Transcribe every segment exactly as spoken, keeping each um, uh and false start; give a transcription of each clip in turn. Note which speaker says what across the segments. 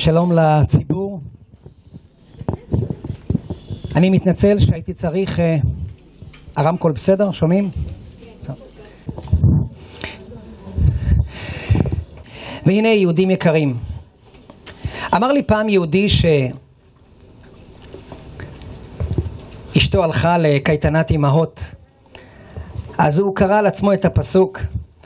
Speaker 1: שלום לציבור. אני מתנצל שהייתי צריך, הרמקול בסדר? שומעים? והנה יהודים יקרים, אמר לי פעם יהודי שאשתו הלכה לקייטנת אמהות, אז הוא קרא על עצמו את הפסוק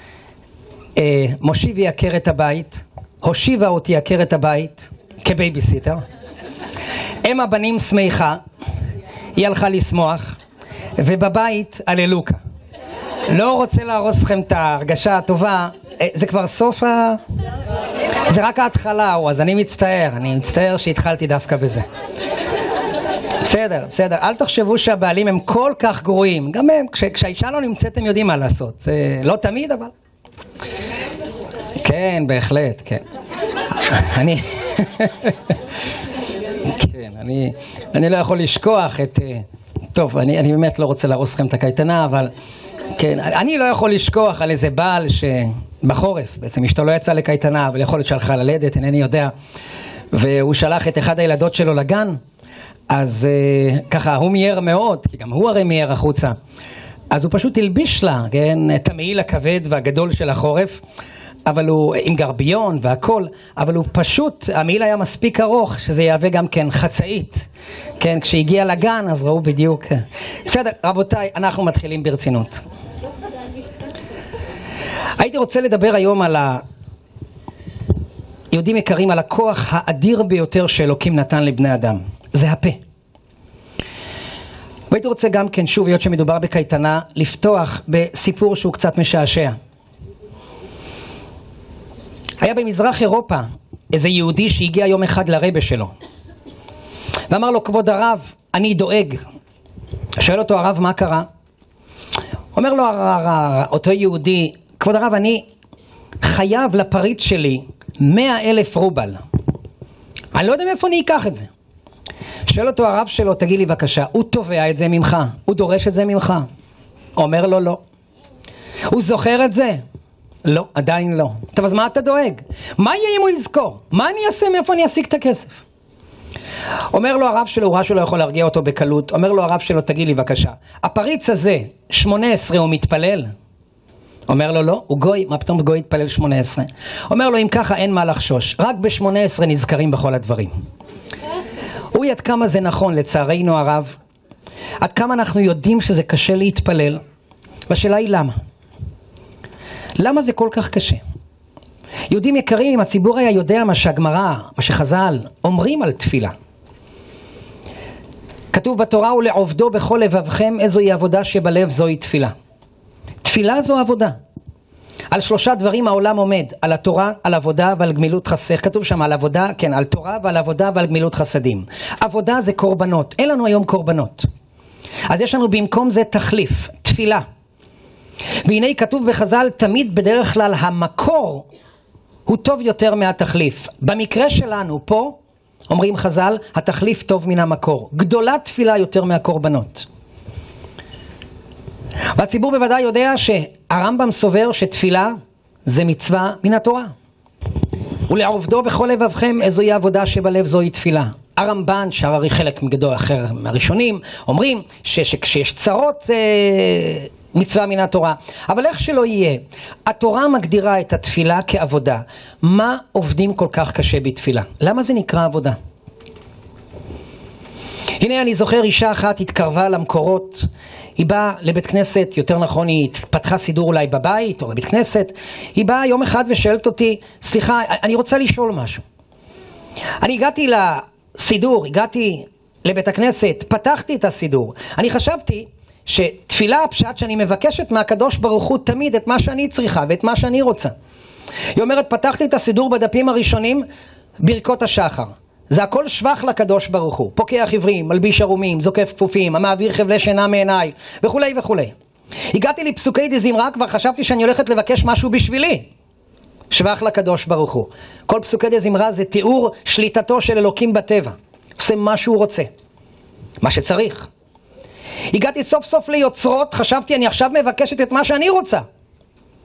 Speaker 1: מושיבי עקרת הבית, הושיבה אותי עקרת הבית כבייביסיטר, אם הבנים שמחה, היא הלכה לשמוח, ובבית הללוקה. לא רוצה להרוס לכם את ההרגשה הטובה, זה כבר סוף ה... זה רק ההתחלה, אז אני מצטער, אני מצטער שהתחלתי דווקא בזה. בסדר, בסדר, אל תחשבו שהבעלים הם כל כך גרועים, גם הם, כש, כשהאישה לא נמצאת הם יודעים מה לעשות, זה לא תמיד אבל... כן, בהחלט, כן. אני... כן, אני, אני לא יכול לשכוח את... טוב, אני, אני באמת לא רוצה להרוס לכם את הקייטנה, אבל... כן, אני לא יכול לשכוח על איזה בעל שבחורף, בעצם אשתו לא יצא לקייטנה, אבל יכול להיות שהלכה ללדת, אינני יודע, והוא שלח את אחד הילדות שלו לגן, אז uh, ככה הוא מייר מאוד, כי גם הוא הרי מייר החוצה, אז הוא פשוט הלביש לה, כן, את המעיל הכבד והגדול של החורף, אבל הוא עם גרביון והכל, אבל הוא פשוט, המעיל היה מספיק ארוך שזה יהווה גם כן חצאית, כן, כשהגיע לגן אז ראו בדיוק. בסדר, רבותיי, אנחנו מתחילים ברצינות. הייתי רוצה לדבר היום על ה... יהודים יקרים, על הכוח האדיר ביותר שאלוקים נתן לבני אדם, זה הפה. והייתי רוצה גם כן, שוב, היות שמדובר בקייטנה, לפתוח בסיפור שהוא קצת משעשע. היה במזרח אירופה איזה יהודי שהגיע יום אחד לרבא שלו ואמר לו, כבוד הרב, אני דואג. שואל אותו הרב, מה קרה? אומר לו אותו יהודי, כבוד הרב, אני חייב לפריץ שלי מאה אלף רובל, אני לא יודע מאיפה אני אקח את זה. שואל אותו הרב שלו, תגיד לי בבקשה, הוא תובע את זה ממך? הוא דורש את זה ממך? אומר לו לא. הוא זוכר את זה? לא, עדיין לא. טוב, אז מה אתה דואג? מה יהיה אם הוא יזכור? מה אני אעשה? מאיפה אני אשיג את הכסף? אומר לו הרב שלו, הוא ראה שלא יכול להרגיע אותו בקלות, אומר לו הרב שלו, תגיד לי בבקשה, הפריץ הזה, שמונה עשרה, הוא מתפלל? אומר לו לא, הוא גוי, מה פתאום גוי יתפלל שמונה עשרה? אומר לו, אם ככה אין מה לחשוש, רק ב-שמונה עשרה נזכרים בכל הדברים. הוא עד כמה זה נכון, לצערנו הרב, עד כמה אנחנו יודעים שזה קשה להתפלל, והשאלה היא למה? למה זה כל כך קשה? יהודים יקרים, אם הציבור היה יודע מה שהגמרא, מה שחז"ל אומרים על תפילה. כתוב בתורה, ולעובדו בכל לבבכם, איזוהי עבודה שבלב זוהי תפילה. תפילה זו עבודה. על שלושה דברים העולם עומד, על התורה, על עבודה ועל גמילות חסד. כתוב שם על עבודה, כן, על תורה ועל עבודה ועל גמילות חסדים. עבודה זה קורבנות, אין לנו היום קורבנות. אז יש לנו במקום זה תחליף, תפילה. והנה כתוב בחז"ל, תמיד בדרך כלל המקור הוא טוב יותר מהתחליף. במקרה שלנו פה, אומרים חז"ל, התחליף טוב מן המקור. גדולה תפילה יותר מהקורבנות. והציבור בוודאי יודע שהרמב"ם סובר שתפילה זה מצווה מן התורה. ולעובדו בכל לבבכם, איזוהי עבודה שבלב זוהי תפילה. הרמב"ן, שהרי חלק מגדול אחר מהראשונים, אומרים שכשיש צרות זה מצווה מן התורה. אבל איך שלא יהיה, התורה מגדירה את התפילה כעבודה. מה עובדים כל כך קשה בתפילה? למה זה נקרא עבודה? הנה אני זוכר אישה אחת התקרבה למקורות, היא באה לבית כנסת, יותר נכון היא פתחה סידור אולי בבית או בבית כנסת, היא באה יום אחד ושאלת אותי, סליחה, אני רוצה לשאול משהו. אני הגעתי לסידור, הגעתי לבית הכנסת, פתחתי את הסידור, אני חשבתי שתפילה הפשט שאני מבקשת מהקדוש ברוך הוא תמיד את מה שאני צריכה ואת מה שאני רוצה. היא אומרת, פתחתי את הסידור בדפים הראשונים, ברכות השחר. זה הכל שבח לקדוש ברוך הוא. פוקח עברים, מלביש ערומים, זוקף כפופים, המעביר חבלי שינה מעיניי, וכולי וכולי. הגעתי לפסוקי דזמרה, כבר חשבתי שאני הולכת לבקש משהו בשבילי. שבח לקדוש ברוך הוא. כל פסוקי דזמרה זה תיאור שליטתו של אלוקים בטבע. עושה מה שהוא רוצה. מה שצריך. הגעתי סוף סוף ליוצרות, חשבתי אני עכשיו מבקשת את מה שאני רוצה.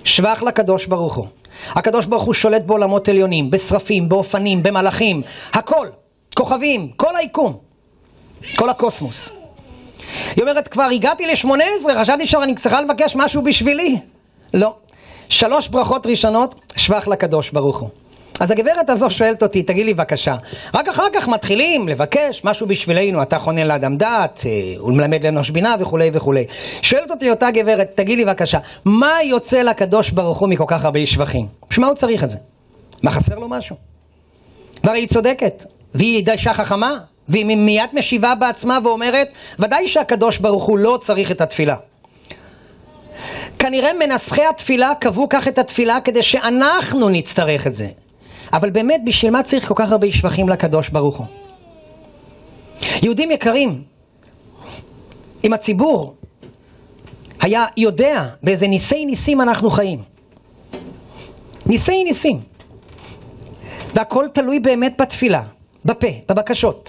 Speaker 1: שבח לקדוש ברוך הוא. הקדוש ברוך הוא שולט בעולמות עליונים, בשרפים, באופנים, במלאכים, הכל, כוכבים, כל היקום, כל הקוסמוס. היא אומרת, כבר הגעתי ל-שמונה עשרה, חשבתי שאני צריכה לבקש משהו בשבילי. לא. שלוש ברכות ראשונות, שבח לקדוש ברוך הוא. אז הגברת הזו שואלת אותי, תגיד לי בבקשה, רק אחר כך מתחילים לבקש משהו בשבילנו, אתה חונן לאדם דעת, הוא מלמד לאנוש בינה וכו' וכו'. שואלת אותי אותה גברת, תגיד לי בבקשה, מה יוצא לקדוש ברוך הוא מכל כך הרבה שבחים? בשביל מה הוא צריך את זה? מה חסר לו משהו? והרי היא צודקת, והיא די אישה חכמה, והיא מיד משיבה בעצמה ואומרת, ודאי שהקדוש ברוך הוא לא צריך את התפילה. כנראה מנסחי התפילה קבעו כך את התפילה כדי שאנחנו נצטרך את זה. אבל באמת, בשביל מה צריך כל כך הרבה שבחים לקדוש ברוך הוא? יהודים יקרים, אם הציבור היה יודע באיזה ניסי ניסים אנחנו חיים, ניסי ניסים, והכל תלוי באמת בתפילה, בפה, בבקשות.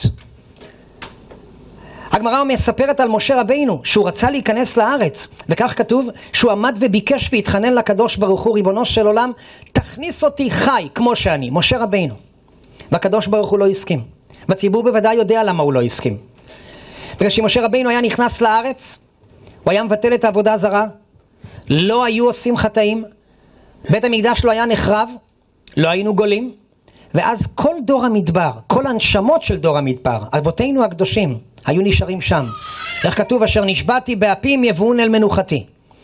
Speaker 1: הגמרא מספרת על משה רבינו שהוא רצה להיכנס לארץ, וכך כתוב שהוא עמד וביקש והתחנן לקדוש ברוך הוא, ריבונו של עולם, תכניס אותי חי כמו שאני, משה רבינו. והקדוש ברוך הוא לא הסכים. והציבור בוודאי יודע למה הוא לא הסכים. בגלל שמשה רבינו היה נכנס לארץ, הוא היה מבטל את העבודה הזרה, לא היו עושים חטאים, בית המקדש לא היה נחרב, לא היינו גולים, ואז כל דור המדבר, כל הנשמות של דור המדבר, אבותינו הקדושים, היו נשארים שם. איך כתוב, אשר נשבעתי באפים יבואון אל מנוחתי.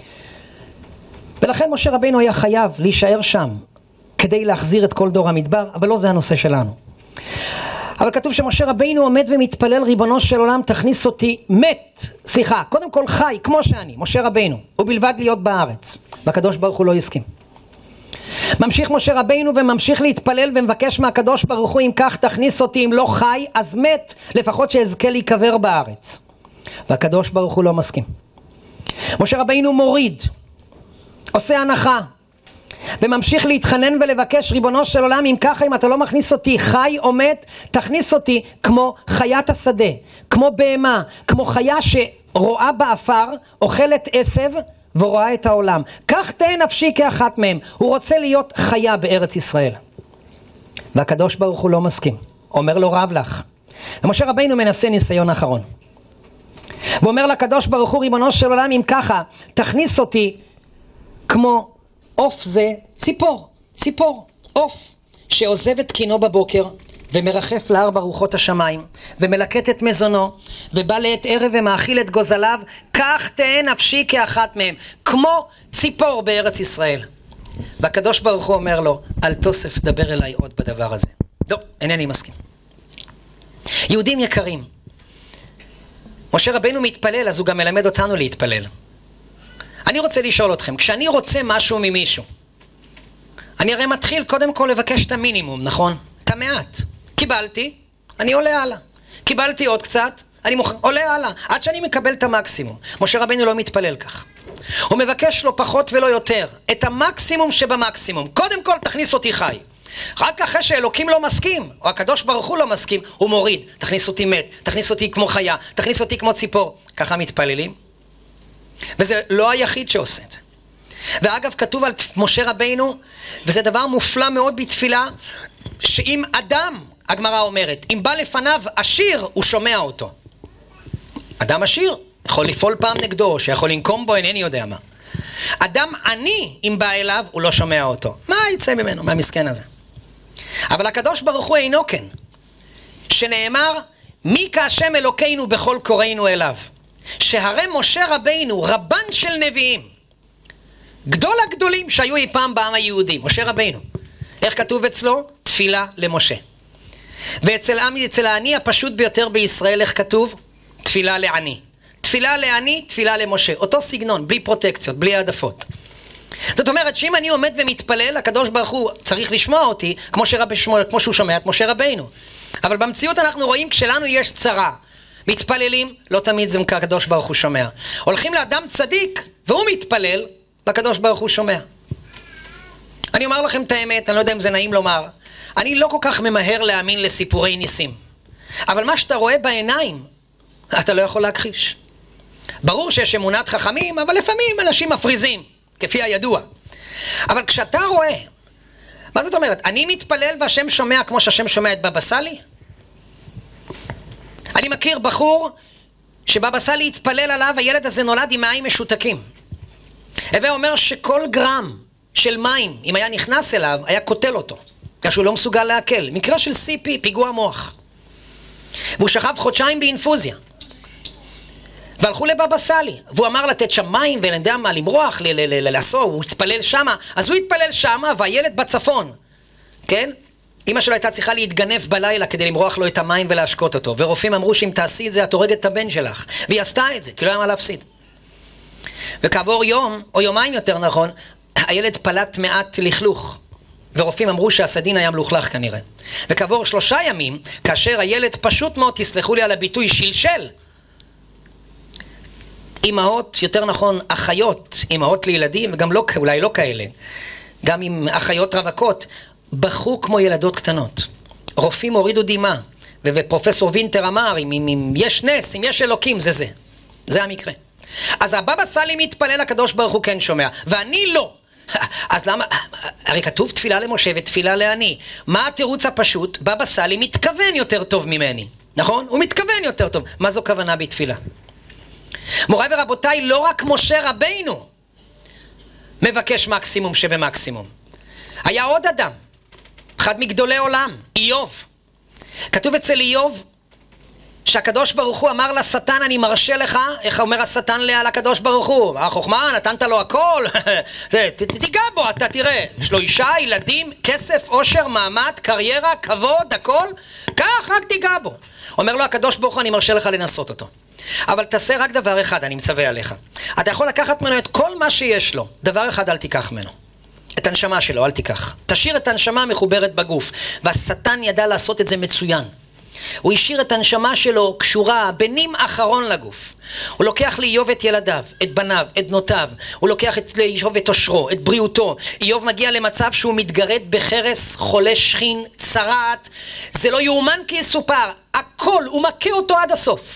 Speaker 1: ולכן משה רבינו היה חייב להישאר שם, כדי להחזיר את כל דור המדבר, אבל לא זה הנושא שלנו. אבל כתוב שמשה רבינו עומד ומתפלל, ריבונו של עולם, תכניס אותי מת, סליחה, קודם כל חי, כמו שאני, משה רבינו, ובלבד להיות בארץ. והקדוש ברוך הוא לא הסכים. ממשיך משה רבינו וממשיך להתפלל ומבקש מהקדוש ברוך הוא, אם כך תכניס אותי, אם לא חי אז מת, לפחות שאזכה להיקבר בארץ. והקדוש ברוך הוא לא מסכים. משה רבינו מוריד, עושה הנחה, וממשיך להתחנן ולבקש, ריבונו של עולם, אם ככה, אם אתה לא מכניס אותי חי או מת, תכניס אותי כמו חיית השדה, כמו בהמה, כמו חיה שרואה באפר, אוכלת עשב ורואה את העולם. כך תהא נפשי כאחת מהם. הוא רוצה להיות חיה בארץ ישראל. והקדוש ברוך הוא לא מסכים. אומר לו, רב לך. ומשה רבינו מנסה ניסיון אחרון. הוא אומר לקדוש ברוך הוא, ריבונו של עולם, אם ככה, תכניס אותי כמו עוף זה, ציפור, ציפור, עוף, שעוזב את קינו בבוקר, ומרחף לארבע רוחות השמיים, ומלקט את מזונו, ובא לעת ערב ומאכיל את גוזליו, כך תהא נפשי כאחת מהם, כמו ציפור בארץ ישראל. והקדוש ברוך הוא אומר לו, אל תוסף, דבר אליי עוד בדבר הזה. לא, אינני מסכים. יהודים יקרים, משה רבינו מתפלל, אז הוא גם מלמד אותנו להתפלל. אני רוצה לשאול אתכם, כשאני רוצה משהו ממישהו, אני הרי מתחיל קודם כל לבקש את המינימום, נכון? את המעט. קיבלתי, אני עולה הלאה. קיבלתי עוד קצת, אני מוכ... עולה הלאה, עד שאני מקבל את המקסימום. משה רבינו לא מתפלל כך. הוא מבקש לו פחות ולא יותר, את המקסימום שבמקסימום. קודם כל תכניס אותי חי. רק אחרי שאלוקים לא מסכים, או הקדוש ברוך הוא לא מסכים, הוא מוריד. תכניס אותי מת, תכניס אותי כמו חיה, תכניס אותי כמו ציפור. ככה מתפללים. וזה לא היחיד שעושה את זה. ואגב, כתוב על משה רבינו, וזה דבר מופלא מאוד בתפילה, שאם אדם, הגמרא אומרת, אם בא לפניו עשיר, הוא שומע אותו. אדם עשיר יכול לפעול פעם נגדו, שיכול לנקום בו, אינני יודע מה. אדם עני, אם בא אליו, הוא לא שומע אותו. מה יצא ממנו, מהמסכן הזה? אבל הקדוש ברוך הוא אינו כן. שנאמר, מי כהשם אלוקינו בכל קוראינו אליו. שהרי משה רבינו, רבן של נביאים, גדול הגדולים שהיו אי פעם בעם היהודי, משה רבינו. איך כתוב אצלו? תפילה למשה. ואצל עמי, אצל העני הפשוט ביותר בישראל, איך כתוב? תפילה לעני. תפילה לעני, תפילה למשה. אותו סגנון, בלי פרוטקציות, בלי העדפות. זאת אומרת שאם אני עומד ומתפלל, הקדוש ברוך הוא צריך לשמוע אותי, כמו, שרב, כמו שהוא שומע את משה רבינו. אבל במציאות אנחנו רואים, כשלנו יש צרה, מתפללים, לא תמיד זה הקדוש ברוך הוא שומע. הולכים לאדם צדיק, והוא מתפלל, והקדוש ברוך הוא שומע. אני אומר לכם את האמת, אני לא יודע אם זה נעים לומר, אני לא כל כך ממהר להאמין לסיפורי ניסים. אבל מה שאתה רואה בעיניים, אתה לא יכול להכחיש. ברור שיש אמונת חכמים, אבל לפעמים אנשים מפריזים, כפי הידוע. אבל כשאתה רואה, מה זאת אומרת? אני מתפלל והשם שומע כמו שהשם שומע את בבא סאלי? אני מכיר בחור שבבא סאלי התפלל עליו, הילד הזה נולד עם מים משותקים. הווה אומר שכל גרם של מים, אם היה נכנס אליו, היה קוטל אותו. בגלל שהוא לא מסוגל להקל. מקרה של סי פי, פיגוע מוח. והוא שכב חודשיים באינפוזיה. והלכו לבבא סאלי, והוא אמר לתת שם מים, ואני יודע מה, למרוח, לעשות, הוא התפלל שמה. אז הוא התפלל שמה, והילד בצפון, כן? אמא שלו הייתה צריכה להתגנב בלילה כדי למרוח לו את המים ולהשקות אותו. ורופאים אמרו שאם תעשי את זה, את הורגת את הבן שלך. והיא עשתה את זה, כי לא היה מה להפסיד. וכעבור יום, או יומיים יותר נכון, הילד פלט מעט לכלוך. ורופאים אמרו שהסדין היה מלוכלך כנראה. וכעבור שלושה ימים, כאשר הילד פשוט מאוד, תסלחו לי על הביטוי, שלשל. אמהות, יותר נכון, אחיות, אמהות לילדים, וגם לא, אולי לא כאלה, גם עם אחיות רווקות, בכו כמו ילדות קטנות. רופאים הורידו דימה, ופרופסור וינטר אמר, אם, אם, אם יש נס, אם יש אלוקים, זה זה. זה המקרה. אז הבבא סאלי מתפלל, הקדוש ברוך הוא כן שומע, ואני לא. אז למה? הרי כתוב תפילה למשה ותפילה לעני. מה התירוץ הפשוט? בבא סאלי מתכוון יותר טוב ממני. נכון? הוא מתכוון יותר טוב. מה זו כוונה בתפילה? מוריי ורבותיי, לא רק משה רבינו מבקש מקסימום שבמקסימום. היה עוד אדם, אחד מגדולי עולם, איוב. כתוב אצל איוב שהקדוש ברוך הוא אמר לשטן, אני מרשה לך, איך אומר השטן לקדוש ברוך הוא? החוכמה, נתנת לו הכל, תיגע בו, אתה תראה, יש לו אישה, ילדים, כסף, עושר, מעמד, קריירה, כבוד, הכל, כך רק תיגע בו. אומר לו הקדוש ברוך הוא, אני מרשה לך לנסות אותו. אבל תעשה רק דבר אחד, אני מצווה עליך. אתה יכול לקחת ממנו את כל מה שיש לו, דבר אחד אל תיקח ממנו. את הנשמה שלו, אל תיקח. תשאיר את הנשמה מחוברת בגוף. והשטן ידע לעשות את זה מצוין. הוא השאיר את הנשמה שלו קשורה, בנים אחרון לגוף. הוא לוקח לאיוב את ילדיו, את בניו, את בנותיו. הוא לוקח את לאיוב את עושרו, את בריאותו. איוב מגיע למצב שהוא מתגרד בחרס, חולה שכין, צרעת. זה לא יאומן כי יסופר. הכל, הוא מכה אותו עד הסוף.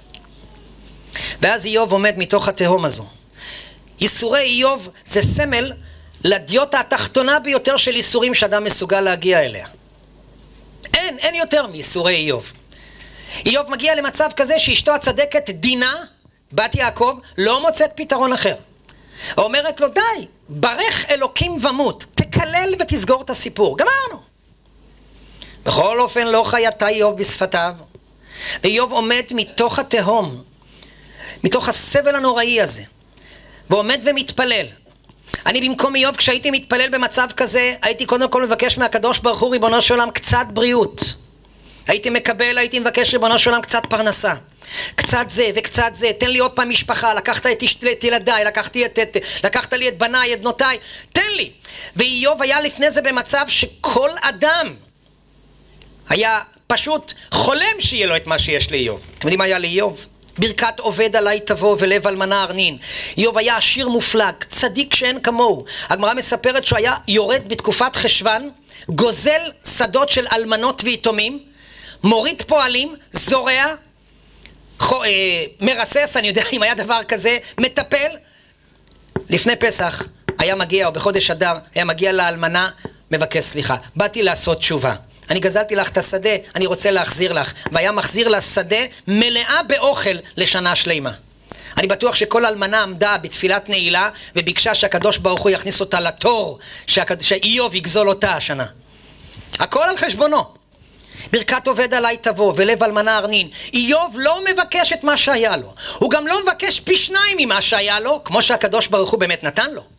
Speaker 1: ואז איוב עומד מתוך התהום הזו. ייסורי איוב זה סמל לדיוטה התחתונה ביותר של ייסורים שאדם מסוגל להגיע אליה. אין, אין יותר מייסורי איוב. איוב מגיע למצב כזה שאשתו הצדקת דינה, בת יעקב, לא מוצאת פתרון אחר. אומרת לו, די, ברך אלוקים ומות, תקלל ותסגור את הסיפור. גמרנו. בכל אופן לא חייתה איוב בשפתיו. ואיוב עומד מתוך התהום, מתוך הסבל הנוראי הזה, ועומד ומתפלל. אני במקום איוב, כשהייתי מתפלל במצב כזה, הייתי קודם כל מבקש מהקדוש ברוך הוא, ריבונו של עולם, קצת בריאות. הייתי מקבל, הייתי מבקש ריבונו של עולם, קצת פרנסה. קצת זה וקצת זה, תן לי עוד פעם משפחה, לקחת את, את ילדיי, לקחתי את, את, לקחת לי את בניי, את בנותיי, תן לי. ואיוב היה לפני זה במצב שכל אדם היה פשוט חולם שיהיה לו את מה שיש לאיוב. אתם יודעים מה היה לאיוב? ברכת עובד עליי תבוא ולב אלמנה ארנין. איוב היה עשיר מופלג, צדיק שאין כמוהו. הגמרא מספרת שהוא היה יורד בתקופת חשוון, גוזל שדות של אלמנות ויתומים, מוריד פועלים, זורע, חו, אה, מרסס, אני יודע אם היה דבר כזה, מטפל. לפני פסח היה מגיע, או בחודש אדר, היה מגיע לאלמנה, מבקש סליחה, באתי לעשות תשובה. אני גזלתי לך את השדה, אני רוצה להחזיר לך. והיה מחזיר לשדה מלאה באוכל לשנה שלמה. אני בטוח שכל אלמנה עמדה בתפילת נעילה, וביקשה שהקדוש ברוך הוא יכניס אותה לתור, שהקד... שאיוב יגזול אותה השנה. הכל על חשבונו. ברכת עובד עליי תבוא, ולב אלמנה ארנין. איוב לא מבקש את מה שהיה לו. הוא גם לא מבקש פי שניים ממה שהיה לו, כמו שהקדוש ברוך הוא באמת נתן לו.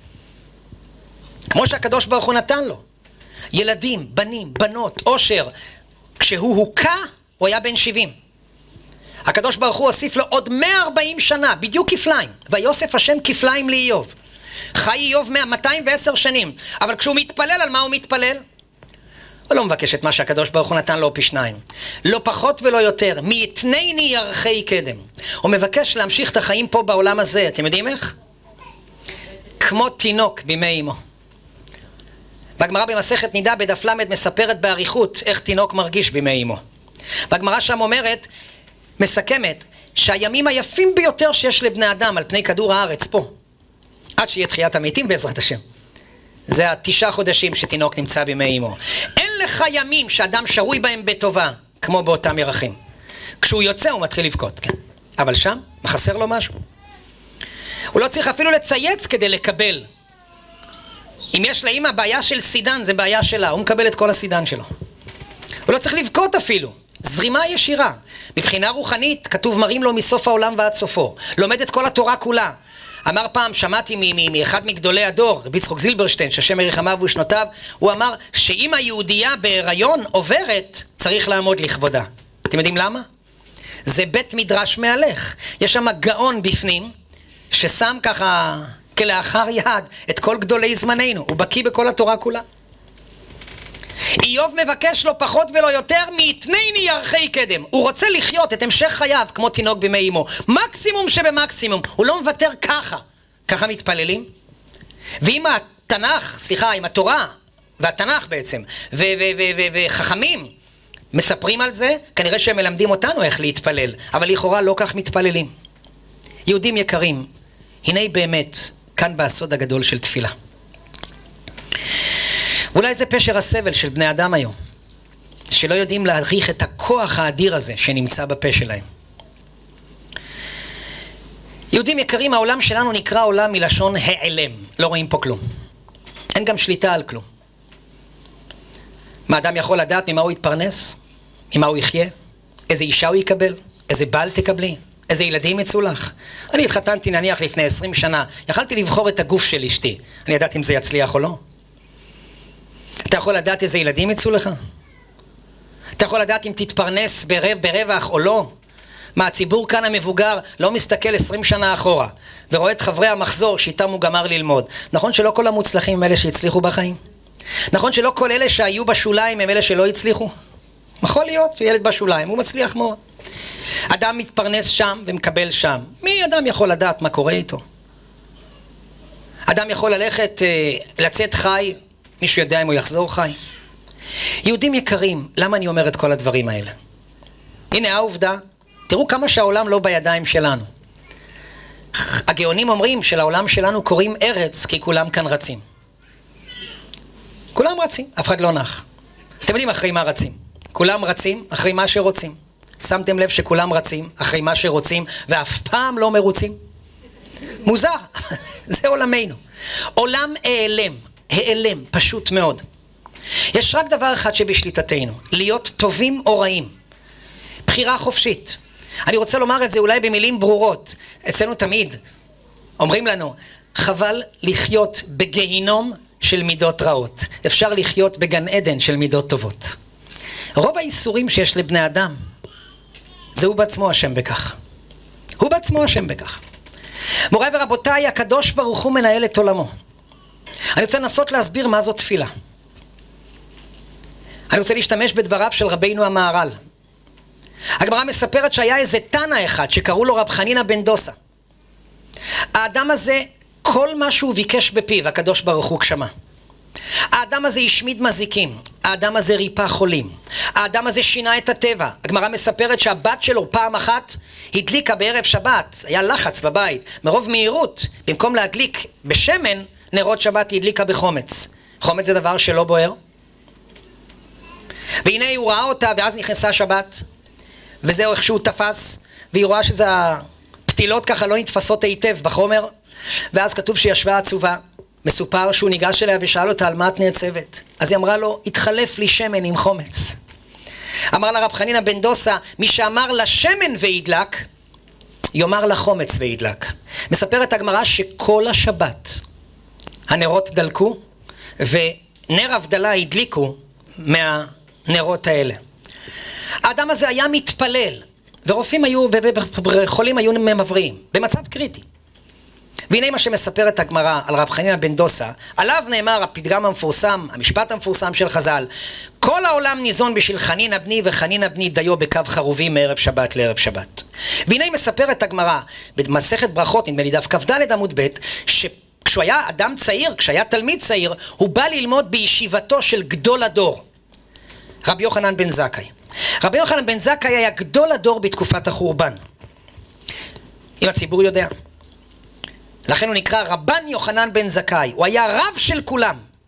Speaker 1: כמו שהקדוש ברוך הוא נתן לו. ילדים, בנים, בנות, עושר. כשהוא הוקע, הוא היה בן שבעים. הקדוש ברוך הוא הוסיף לו עוד מאה וארבעים שנה, בדיוק כפליים. ויוסף השם כפליים לאיוב. חי איוב מאתיים ועשר שנים. אבל כשהוא מתפלל, על מה הוא מתפלל? הוא לא מבקש את מה שהקדוש ברוך הוא נתן לו פי שניים. לא פחות ולא יותר. מיתנני ירחי קדם. הוא מבקש להמשיך את החיים פה בעולם הזה. אתם יודעים איך? כמו תינוק בימי אמו. והגמרא במסכת נידה בדף למד מספרת באריכות איך תינוק מרגיש בימי אמו. והגמרא שם אומרת, מסכמת, שהימים היפים ביותר שיש לבני אדם על פני כדור הארץ פה, עד שיהיה תחיית המתים בעזרת השם, זה התשעה חודשים שתינוק נמצא בימי אמו. אין לך ימים שאדם שרוי בהם בטובה, כמו באותם ירחים. כשהוא יוצא הוא מתחיל לבכות, כן. אבל שם, מחסר לו משהו. הוא לא צריך אפילו לצייץ כדי לקבל. אם יש לאמא בעיה של סידן, זה בעיה שלה, הוא מקבל את כל הסידן שלו. הוא לא צריך לבכות אפילו. זרימה ישירה. מבחינה רוחנית, כתוב מרים לו מסוף העולם ועד סופו. לומד את כל התורה כולה. אמר פעם, שמעתי מאחד מגדולי הדור, רבי יצחק זילברשטיין, שהשם יאריך ימיו ושנותיו, הוא אמר שאם היהודייה בהיריון עוברת, צריך לעמוד לכבודה. אתם יודעים למה? זה בית מדרש מהלך. יש שם גאון בפנים, ששם ככה כלאחר יד את כל גדולי זמננו. הוא בקיא בכל התורה כולה. איוב מבקש לו פחות ולא יותר מיתנני ירחי קדם. הוא רוצה לחיות את המשך חייו כמו תינוק בימי אמו. מקסימום שבמקסימום. הוא לא מוותר ככה. ככה מתפללים. ואם התנ"ך, סליחה, עם התורה והתנ"ך בעצם, וחכמים מספרים על זה, כנראה שהם מלמדים אותנו איך להתפלל. אבל לכאורה לא כך מתפללים. יהודים יקרים, הנה באמת כאן בסוד הגדול של תפילה. אולי זה פשר הסבל של בני אדם היום, שלא יודעים להעריך את הכוח האדיר הזה שנמצא בפה שלהם. יהודים יקרים, העולם שלנו נקרא עולם מלשון העלם. לא רואים פה כלום. אין גם שליטה על כלום. מה אדם יכול לדעת ממה הוא יתפרנס? ממה הוא יחיה? איזה אישה הוא יקבל? איזה בעל תקבלי? איזה ילדים יצאו לך? אני התחתנתי נניח לפני עשרים שנה, יכלתי לבחור את הגוף של אשתי. אני ידעתי אם זה יצליח או לא. אתה יכול לדעת איזה ילדים יצאו לך? אתה יכול לדעת אם תתפרנס ברב, ברווח או לא? מה, הציבור כאן המבוגר לא מסתכל עשרים שנה אחורה, ורואה את חברי המחזור שאיתם הוא גמר ללמוד. נכון שלא כל המוצלחים הם אלה שהצליחו בחיים? נכון שלא כל אלה שהיו בשוליים הם אלה שלא הצליחו? יכול להיות, ילד בשוליים, הוא מצליח מאוד. אדם מתפרנס שם ומקבל שם. מי אדם יכול לדעת מה קורה איתו? אדם יכול ללכת, לצאת חי, מישהו יודע אם הוא יחזור חי? יהודים יקרים, למה אני אומר את כל הדברים האלה? הנה העובדה, תראו כמה שהעולם לא בידיים שלנו. הגאונים אומרים שלעולם שלנו קוראים ארץ כי כולם כאן רצים. כולם רצים, אף אחד לא נח. אתם יודעים אחרי מה רצים? כולם רצים אחרי מה שרוצים. שמתם לב שכולם רצים אחרי מה שרוצים ואף פעם לא מרוצים? מוזר, זה עולמנו. עולם העלם, העלם, פשוט מאוד. יש רק דבר אחד שבשליטתנו, להיות טובים או רעים. בחירה חופשית. אני רוצה לומר את זה אולי במילים ברורות. אצלנו תמיד אומרים לנו, חבל לחיות בגיהינום של מידות רעות. אפשר לחיות בגן עדן של מידות טובות. רוב האיסורים שיש לבני אדם, זה הוא בעצמו השם בכך. הוא בעצמו השם בכך. מוריי ורבותיי, הקדוש ברוך הוא מנהל את עולמו. אני רוצה לנסות להסביר מה זאת תפילה. אני רוצה להשתמש בדבריו של רבינו המהר"ל. הגמרא מספרת שהיה איזה תנא אחד שקראו לו רב חנינא בן דוסא. האדם הזה, כל מה שהוא ביקש בפיו, הקדוש ברוך הוא שמע. האדם הזה השמיד מזיקים, האדם הזה ריפא חולים, האדם הזה שינה את הטבע. הגמרא מספרת שהבת שלו פעם אחת הדליקה בערב שבת, היה לחץ בבית, מרוב מהירות, במקום להדליק בשמן, נרות שבת היא הדליקה בחומץ. חומץ זה דבר שלא בוער. והנה הוא ראה אותה, ואז נכנסה שבת, וזהו איך שהוא תפס, והיא רואה שזה הפתילות ככה לא נתפסות היטב בחומר, ואז כתוב שישבה עצובה. מסופר שהוא ניגש אליה ושאל אותה על מה את נעצבת. אז היא אמרה לו, התחלף לי שמן עם חומץ. אמר לה רב חנינא בן דוסא, מי שאמר לשמן והדלק, יאמר לחומץ והדלק. מספרת הגמרא שכל השבת הנרות דלקו, ונר הבדלה הדליקו מהנרות האלה. האדם הזה היה מתפלל, ורופאים היו, וחולים היו ממבראים, במצב קריטי. והנה מה שמספרת הגמרא על רב חנינא בן דוסא, עליו נאמר הפתגם המפורסם, המשפט המפורסם של חז"ל, כל העולם ניזון בשביל חנינא בני וחנינא בני דיו בקו חרובים מערב שבת לערב שבת. והנה מספרת הגמרא במסכת ברכות, נדמה לי דף כ"ד עמוד ב', שכשהוא היה אדם צעיר, כשהיה תלמיד צעיר, הוא בא ללמוד בישיבתו של גדול הדור, רבי יוחנן בן זכאי. רבי יוחנן בן זכאי היה גדול הדור בתקופת החורבן. אם הציבור יודע. לכן הוא נקרא רבן יוחנן בן זכאי. הוא היה רב של כולם.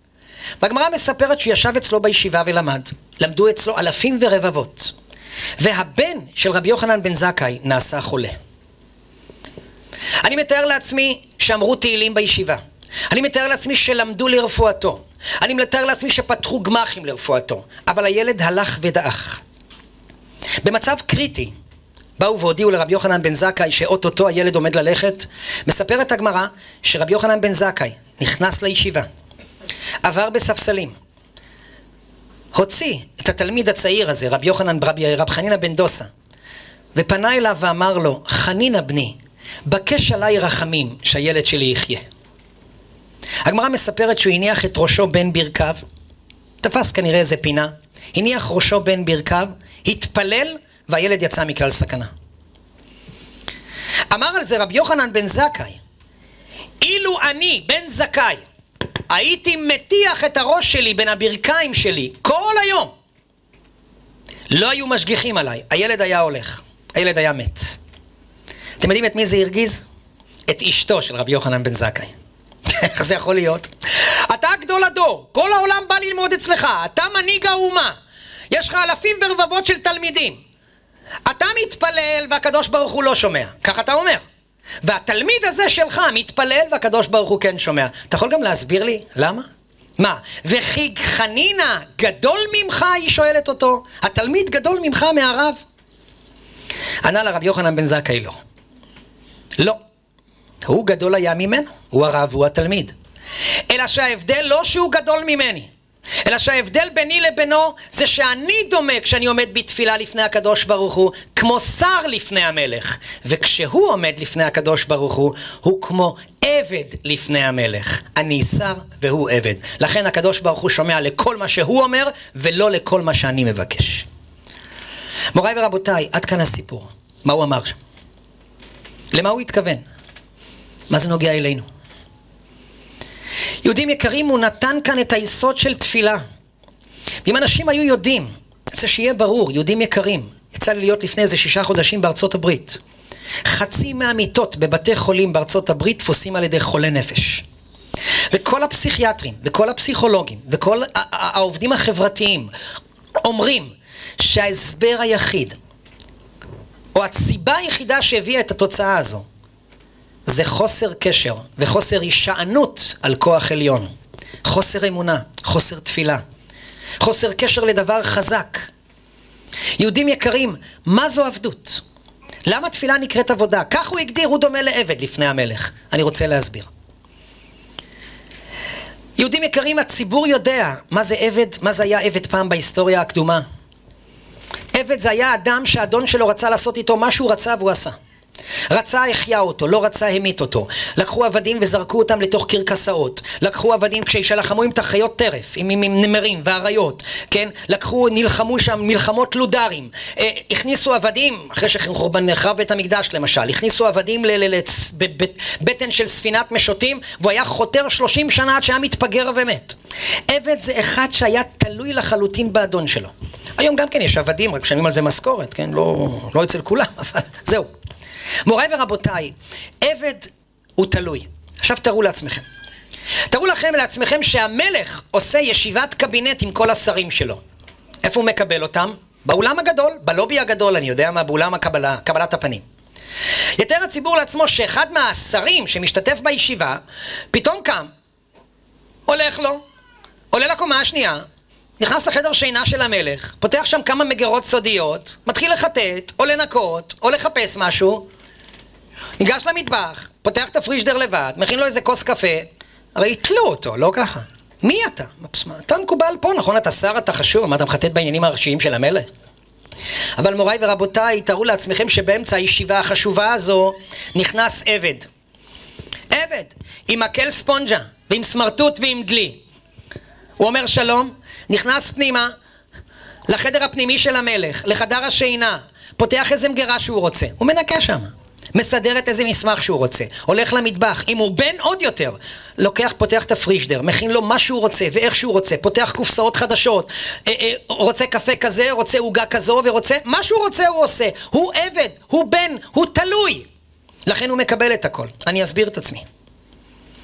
Speaker 1: והגמרא מספרת שהוא ישב אצלו בישיבה ולמד. למדו אצלו אלפים ורבבות. והבן של רבי יוחנן בן זכאי נעשה חולה. אני מתאר לעצמי שאמרו תהילים בישיבה. אני מתאר לעצמי שלמדו לרפואתו. אני מתאר לעצמי שפתחו גמחים לרפואתו. אבל הילד הלך ודעך. במצב קריטי, באו והודיעו לרבי יוחנן בן זכאי שאוטוטו הילד עומד ללכת. מספרת הגמרא שרבי יוחנן בן זכאי נכנס לישיבה, עבר בספסלים, הוציא את התלמיד הצעיר הזה, רבי יוחנן, רבי, רב חנינא בן דוסה, ופנה אליו ואמר לו, חנינא בני, בקש עליי רחמים שהילד שלי יחיה. הגמרא מספרת שהוא הניח את ראשו בין ברכיו, תפס כנראה איזה פינה, הניח ראשו בין ברכיו, התפלל, והילד יצא מכלל סכנה. אמר על זה רבי יוחנן בן זכאי, אילו אני בן זכאי הייתי מטיח את הראש שלי בין הברכיים שלי כל היום, לא היו משגיחים עליי, הילד היה הולך, הילד היה מת. אתם יודעים את מי זה הרגיז? את אשתו של רבי יוחנן בן זכאי. איך זה יכול להיות? אתה גדול הדור, כל העולם בא ללמוד אצלך, אתה מנהיג האומה, יש לך אלפים ורבבות של תלמידים, אתה מתפלל והקדוש ברוך הוא לא שומע, כך אתה אומר. והתלמיד הזה שלך מתפלל והקדוש ברוך הוא כן שומע. אתה יכול גם להסביר לי למה? מה? וכי חנינא גדול ממך? היא שואלת אותו. התלמיד גדול ממך מהרב? ענה לרבי יוחנן בן זכאי לא. לא. הוא גדול היה ממנו, הוא הרב, הוא התלמיד. אלא שההבדל לא שהוא גדול ממני, אלא שההבדל ביני לבינו זה שאני דומה כשאני עומד בתפילה לפני הקדוש ברוך הוא כמו שר לפני המלך, וכשהוא עומד לפני הקדוש ברוך הוא הוא כמו עבד לפני המלך. אני שר והוא עבד, לכן הקדוש ברוך הוא שומע לכל מה שהוא אומר ולא לכל מה שאני מבקש. מוריי ורבותיי, עד כאן הסיפור. מה הוא אמר שם? למה הוא התכוון? מה זה נוגע אלינו? יהודים יקרים, הוא נתן כאן את היסוד של תפילה. ואם אנשים היו יודעים, זה שיהיה ברור, יהודים יקרים, יצא לי להיות לפני איזה שישה חודשים בארצות הברית. חצי מהמיטות בבתי חולים בארצות הברית תפוסים על ידי חולי נפש. וכל הפסיכיאטרים, וכל הפסיכולוגים, וכל העובדים החברתיים אומרים שההסבר היחיד, או הסיבה היחידה שהביאה את התוצאה הזו, זה חוסר קשר וחוסר הישענות על כוח עליון. חוסר אמונה, חוסר תפילה, חוסר קשר לדבר חזק. יהודים יקרים, מה זו עבדות? למה תפילה נקראת עבודה? כך הוא הגדיר, הוא דומה לעבד לפני המלך. אני רוצה להסביר. יהודים יקרים, הציבור יודע מה זה עבד, מה זה היה עבד פעם בהיסטוריה הקדומה. עבד זה היה אדם שהאדון שלו רצה לעשות איתו מה שהוא רצה והוא עשה. רצה החיה אותו, לא רצה המית אותו. לקחו עבדים וזרקו אותם לתוך קרקסאות. לקחו עבדים כשלחמו עם תחיות טרף, עם, עם, עם נמרים ואריות, כן? לקחו, נלחמו שם מלחמות לודרים. אה, הכניסו עבדים, אחרי שחורבן נחרב בית המקדש למשל, הכניסו עבדים לבטן של ספינת משוטים, והוא היה חותר שלושים שנה עד שהיה מתפגר ומת. עבד זה אחד שהיה תלוי לחלוטין באדון שלו. היום גם כן יש עבדים, רק משלמים על זה משכורת, כן? לא, לא אצל כולם, אבל זהו. מוריי ורבותיי, עבד הוא תלוי. עכשיו תראו לעצמכם. תראו לכם לעצמכם שהמלך עושה ישיבת קבינט עם כל השרים שלו. איפה הוא מקבל אותם? באולם הגדול, בלובי הגדול, אני יודע מה, באולם הקבלה, קבלת הפנים. יתאר הציבור לעצמו שאחד מהשרים שמשתתף בישיבה, פתאום קם, הולך לו, עולה לקומה השנייה, נכנס לחדר שינה של המלך, פותח שם כמה מגירות סודיות, מתחיל לחטט, או לנקות, או לחפש משהו, ניגש למטבח, פותח את הפרישדר לבד, מכין לו איזה כוס קפה, הרי יתלו אותו, לא ככה. מי אתה? אתה מקובל פה, נכון? אתה שר, אתה חשוב, מה אתה מחטט בעניינים הראשיים של המלך? אבל מוריי ורבותיי, תראו לעצמכם שבאמצע הישיבה החשובה הזו, נכנס עבד. עבד, עם מקל ספונג'ה, ועם סמרטוט ועם דלי. הוא אומר שלום, נכנס פנימה, לחדר הפנימי של המלך, לחדר השינה, פותח איזה מגירה שהוא רוצה, הוא מנקה שם, מסדר את איזה מסמך שהוא רוצה, הולך למטבח, אם הוא בן עוד יותר, לוקח, פותח את הפרישדר, מכין לו מה שהוא רוצה ואיך שהוא רוצה, פותח קופסאות חדשות, אה, אה, רוצה קפה כזה, רוצה עוגה כזו ורוצה, מה שהוא רוצה הוא עושה, הוא עבד, הוא בן, הוא תלוי, לכן הוא מקבל את הכל. אני אסביר את עצמי.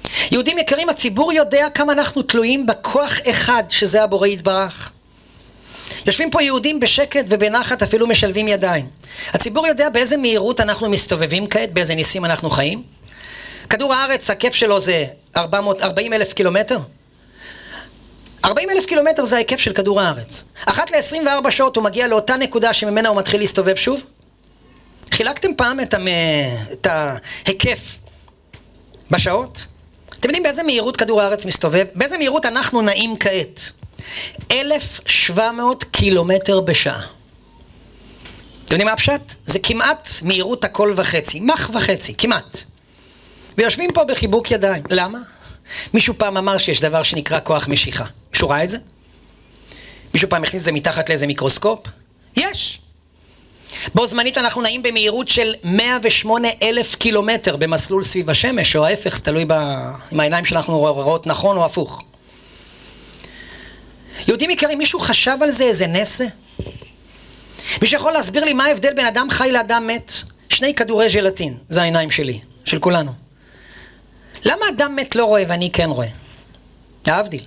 Speaker 1: יהודים יקרים, הציבור יודע כמה אנחנו תלויים בכוח אחד, שזה הבורא יתברך. יושבים פה יהודים בשקט ובנחת, אפילו משלבים ידיים. הציבור יודע באיזה מהירות אנחנו מסתובבים כעת, באיזה ניסים אנחנו חיים. כדור הארץ, הכיף שלו זה ארבעים אלף קילומטר. ארבעים אלף קילומטר זה ההיקף של כדור הארץ. אחת ל-עשרים וארבע שעות הוא מגיע לאותה נקודה שממנה הוא מתחיל להסתובב שוב. חילקתם פעם את, המ... את ההיקף בשעות? אתם יודעים באיזה מהירות כדור הארץ מסתובב? באיזה מהירות אנחנו נעים כעת? אלף ושבע מאות קילומטר בשעה. אתם יודעים מה הפשט? זה כמעט מהירות הכל וחצי, מח וחצי, כמעט. ויושבים פה בחיבוק ידיים. למה? מישהו פעם אמר שיש דבר שנקרא כוח משיכה. מישהו ראה את זה? מישהו פעם הכניס את זה מתחת לאיזה מיקרוסקופ? יש. בו זמנית אנחנו נעים במהירות של מאה ושמונה אלף קילומטר במסלול סביב השמש, או ההפך, זה תלוי אם העיניים שלנו רואות נכון או הפוך. יהודים יקרים, מישהו חשב על זה איזה נסה? מישהו יכול להסביר לי מה ההבדל בין אדם חי לאדם מת? שני כדורי ז'לטין, זה העיניים שלי, של כולנו. למה אדם מת לא רואה ואני כן רואה? להבדיל.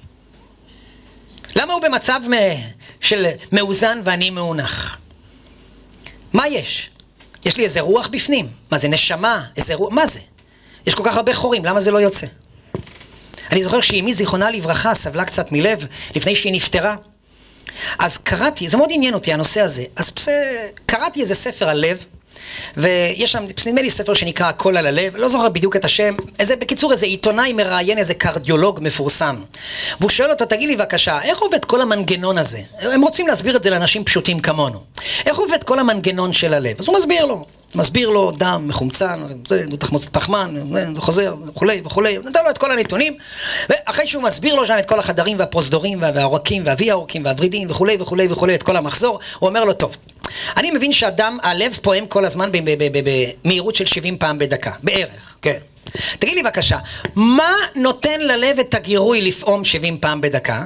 Speaker 1: למה הוא במצב של מאוזן ואני מאונח? מה יש? יש לי איזה רוח בפנים. מה זה, נשמה? איזה רוח? מה זה? יש כל כך הרבה חורים, למה זה לא יוצא? אני זוכר שאמי זיכרונה לברכה סבלה קצת מלב לפני שהיא נפטרה. אז קראתי, זה מאוד עניין אותי הנושא הזה, אז פס... קראתי איזה ספר על לב, ויש שם, נדמה לי ספר שנקרא הכל על הלב, לא זוכר בדיוק את השם, איזה, בקיצור איזה עיתונאי מראיין איזה קרדיולוג מפורסם, והוא שואל אותו, תגיד לי בבקשה, איך עובד כל המנגנון הזה? הם רוצים להסביר את זה לאנשים פשוטים כמונו. איך עובד כל המנגנון של הלב? אז הוא מסביר לו, מסביר לו דם מחומצן, זה תחמוצת פחמן, זה חוזר וכולי וכולי, נתן לו את כל הנתונים, ואחרי שהוא מסביר לו שם את כל החדרים והפרוזדורים והעורקים והאבי העורקים והוורידים וכולי וכולי וכולי, את כל המחזור, הוא אומר לו, טוב, אני מבין שהדם, הלב פועם כל הזמן במהירות של שבעים פעם בדקה, בערך, כן. תגיד לי בבקשה, מה נותן ללב את הגירוי לפעום שבעים פעם בדקה?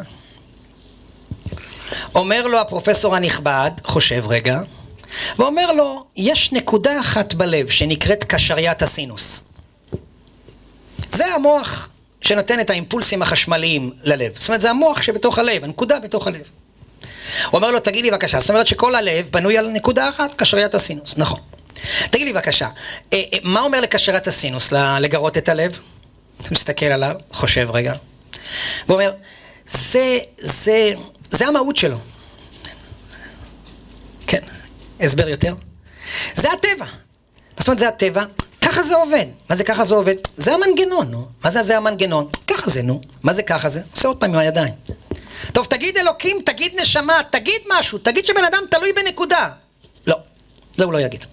Speaker 1: אומר לו הפרופסור הנכבד, חושב רגע, ואומר לו, יש נקודה אחת בלב שנקראת קשריית הסינוס. זה המוח שנותן את האימפולסים החשמליים ללב. זאת אומרת, זה המוח שבתוך הלב, הנקודה בתוך הלב. הוא אומר לו, תגיד לי בבקשה, זאת אומרת שכל הלב בנוי על נקודה אחת, קשריית הסינוס. נכון. תגיד לי בבקשה, מה אומר לקשריית הסינוס, לגרות את הלב? אתה מסתכל עליו, חושב רגע. והוא אומר, זה, זה, זה המהות שלו. כן. הסבר יותר? זה הטבע. זאת אומרת, זה הטבע, ככה זה עובד. מה זה ככה זה עובד? זה המנגנון, נו. מה זה זה המנגנון? ככה זה, נו. מה זה ככה זה? עושה עוד פעם עם הידיים. טוב, תגיד אלוקים, תגיד נשמה, תגיד משהו, תגיד שבן אדם תלוי בנקודה. לא, זה הוא לא יגיד.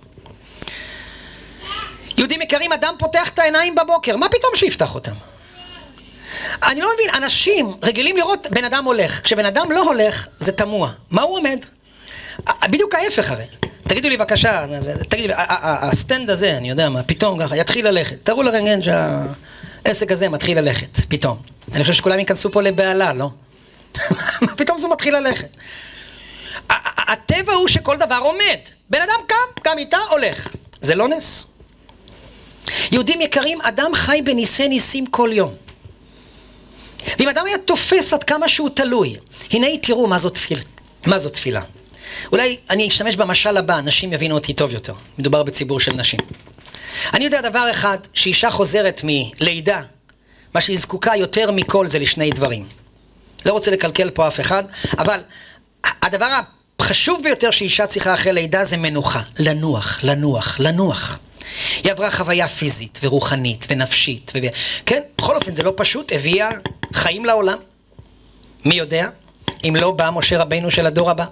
Speaker 1: יהודים יקרים, אדם פותח את העיניים בבוקר, מה פתאום שיפתח אותם? אני לא מבין, אנשים רגילים לראות בן אדם הולך. כשבן אדם לא הולך, זה תמוה. מה הוא עומד? בדיוק ההפך הרי. תגידו לי בבקשה, תגידו לי, הסטנד הזה, אני יודע מה, פתאום ככה, יתחיל ללכת. תראו לרנגן שהעסק הזה מתחיל ללכת, פתאום. אני חושב שכולם ייכנסו פה לבעלה, לא? פתאום זה מתחיל ללכת. הטבע הוא שכל דבר עומד. בן אדם קם, קם איתה, הולך. זה לא נס. יהודים יקרים, אדם חי בניסי ניסים כל יום. ואם אדם היה תופס עד כמה שהוא תלוי, הנה תראו מה זאת תפילה. מה זאת תפילה. אולי אני אשתמש במשל הבא, נשים יבינו אותי טוב יותר. מדובר בציבור של נשים. אני יודע דבר אחד, שאישה חוזרת מלידה, מה שהיא זקוקה יותר מכל זה לשני דברים. לא רוצה לקלקל פה אף אחד, אבל הדבר החשוב ביותר שאישה צריכה אחרי לידה זה מנוחה. לנוח, לנוח, לנוח. היא עברה חוויה פיזית ורוחנית ונפשית. ו... כן, בכל אופן זה לא פשוט, הביאה חיים לעולם. מי יודע? אם לא בא משה רבינו של הדור הבא.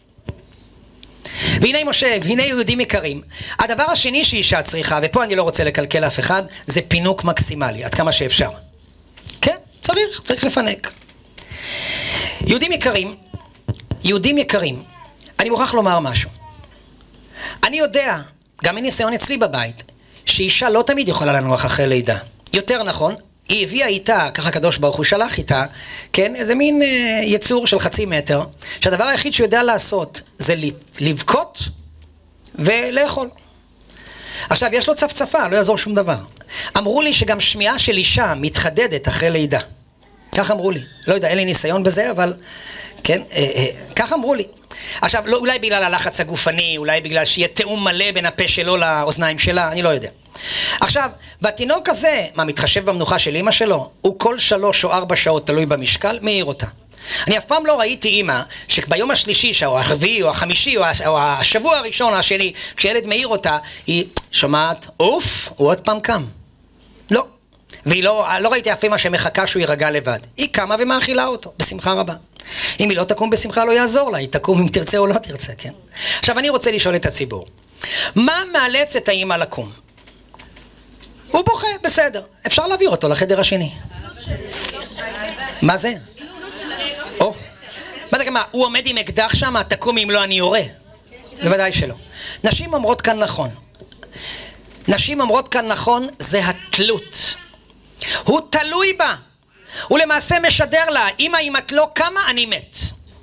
Speaker 1: והנה משה, והנה יהודים יקרים, הדבר השני שאישה צריכה, ופה אני לא רוצה לקלקל אף אחד, זה פינוק מקסימלי, עד כמה שאפשר. כן, צריך, צריך לפנק. יהודים יקרים, יהודים יקרים, אני מוכרח לומר משהו. אני יודע, גם מניסיון אצלי בבית, שאישה לא תמיד יכולה לנוח אחרי לידה. יותר נכון, היא הביאה איתה, ככה הקדוש ברוך הוא שלח איתה, כן, איזה מין אה, יצור של חצי מטר, שהדבר היחיד שהוא יודע לעשות זה לבכות ולאכול. עכשיו, יש לו צפצפה, לא יעזור שום דבר. אמרו לי שגם שמיעה של אישה מתחדדת אחרי לידה. כך אמרו לי. לא יודע, אין לי ניסיון בזה, אבל כן, אה, אה, כך אמרו לי. עכשיו, לא, אולי בגלל הלחץ הגופני, אולי בגלל שיהיה תאום מלא בין הפה שלו לאוזניים שלה, אני לא יודע. עכשיו, והתינוק הזה, מה, מתחשב במנוחה של אמא שלו? הוא כל שלוש או ארבע שעות תלוי במשקל, מעיר אותה. אני אף פעם לא ראיתי אמא שביום השלישי, או הרביעי, או החמישי, או השבוע הראשון, השני, כשילד מעיר אותה, היא שומעת, אוף, הוא עוד פעם קם. לא. והיא לא, לא ראיתי אף אמא שמחכה שהוא יירגע לבד. היא קמה ומאכילה אותו, בשמחה רבה. אם היא לא תקום בשמחה לא יעזור לה, היא תקום אם תרצה או לא תרצה, כן? עכשיו אני רוצה לשאול את הציבור, מה מאלץ את האמא לקום? הוא בוכה, בסדר, אפשר להעביר אותו לחדר השני. מה זה? או, מה זה כמה, הוא עומד עם אקדח שם, תקום אם לא אני יורה? בוודאי שלא. נשים אומרות כאן נכון. נשים אומרות כאן נכון, זה התלות. הוא תלוי בה. הוא למעשה משדר לה, אמא אם את לא קמה אני מת.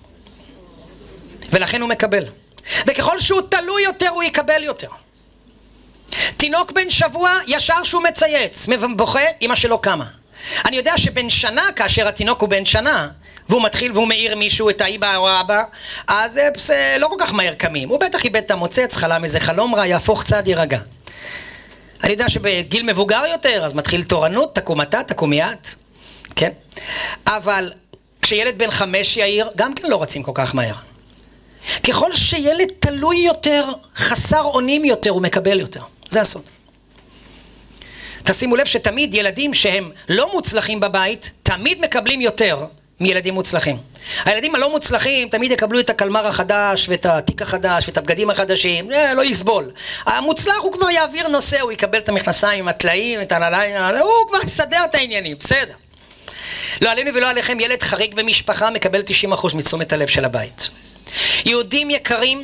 Speaker 1: ולכן הוא מקבל. וככל שהוא תלוי יותר הוא יקבל יותר. תינוק בן שבוע ישר שהוא מצייץ, בוכה, אמא שלו קמה. אני יודע שבן שנה, כאשר התינוק הוא בן שנה, והוא מתחיל והוא מאיר מישהו את האבא או האבא, אז זה לא כל כך מהר קמים. הוא בטח איבד את המוצץ, חלם איזה חלום רע, יהפוך צד יירגע. אני יודע שבגיל מבוגר יותר, אז מתחיל תורנות, תקום אתה, תקום מיד. כן? אבל כשילד בן חמש יאיר, גם כן לא רצים כל כך מהר. ככל שילד תלוי יותר, חסר אונים יותר, הוא מקבל יותר. זה הסוד. תשימו לב שתמיד ילדים שהם לא מוצלחים בבית, תמיד מקבלים יותר מילדים מוצלחים. הילדים הלא מוצלחים תמיד יקבלו את הקלמר החדש ואת התיק החדש ואת הבגדים החדשים, לא, לא יסבול. המוצלח הוא כבר יעביר נושא, הוא יקבל את המכנסיים עם הטלאים, את הנעליים, הוא כבר יסדר את העניינים, בסדר. לא עלינו ולא עליכם, ילד חריג במשפחה מקבל תשעים אחוז מתשומת הלב של הבית. יהודים יקרים,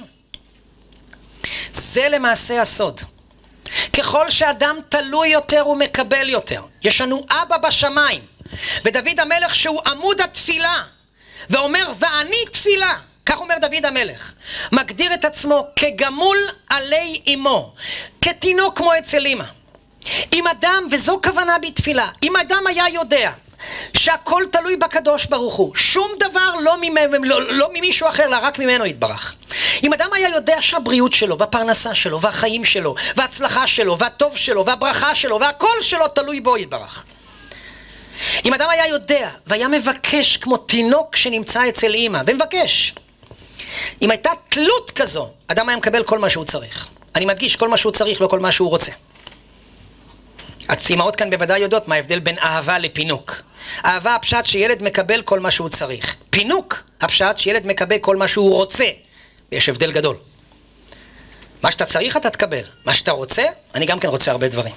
Speaker 1: זה למעשה הסוד. ככל שאדם תלוי יותר הוא מקבל יותר. יש לנו אבא בשמיים, ודוד המלך שהוא עמוד התפילה, ואומר ואני תפילה, כך אומר דוד המלך, מגדיר את עצמו כגמול עלי אמו, כתינוק כמו אצל אמא. אם אדם, וזו כוונה בתפילה, אם אדם היה יודע שהכל תלוי בקדוש ברוך הוא, שום דבר לא, ממ... לא, לא ממישהו אחר, אלא רק ממנו יתברך. אם אדם היה יודע שהבריאות שלו, והפרנסה שלו, והחיים שלו, וההצלחה שלו, והטוב שלו, והברכה שלו, והכל שלו תלוי בו יתברך. אם אדם היה יודע, והיה מבקש כמו תינוק שנמצא אצל אמא, ומבקש, אם הייתה תלות כזו, אדם היה מקבל כל מה שהוא צריך. אני מדגיש, כל מה שהוא צריך, לא כל מה שהוא רוצה. האימהות כאן בוודאי יודעות מה ההבדל בין אהבה לפינוק. אהבה הפשט שילד מקבל כל מה שהוא צריך. פינוק הפשט שילד מקבל כל מה שהוא רוצה. ויש הבדל גדול. מה שאתה צריך אתה תקבל. מה שאתה רוצה, אני גם כן רוצה הרבה דברים.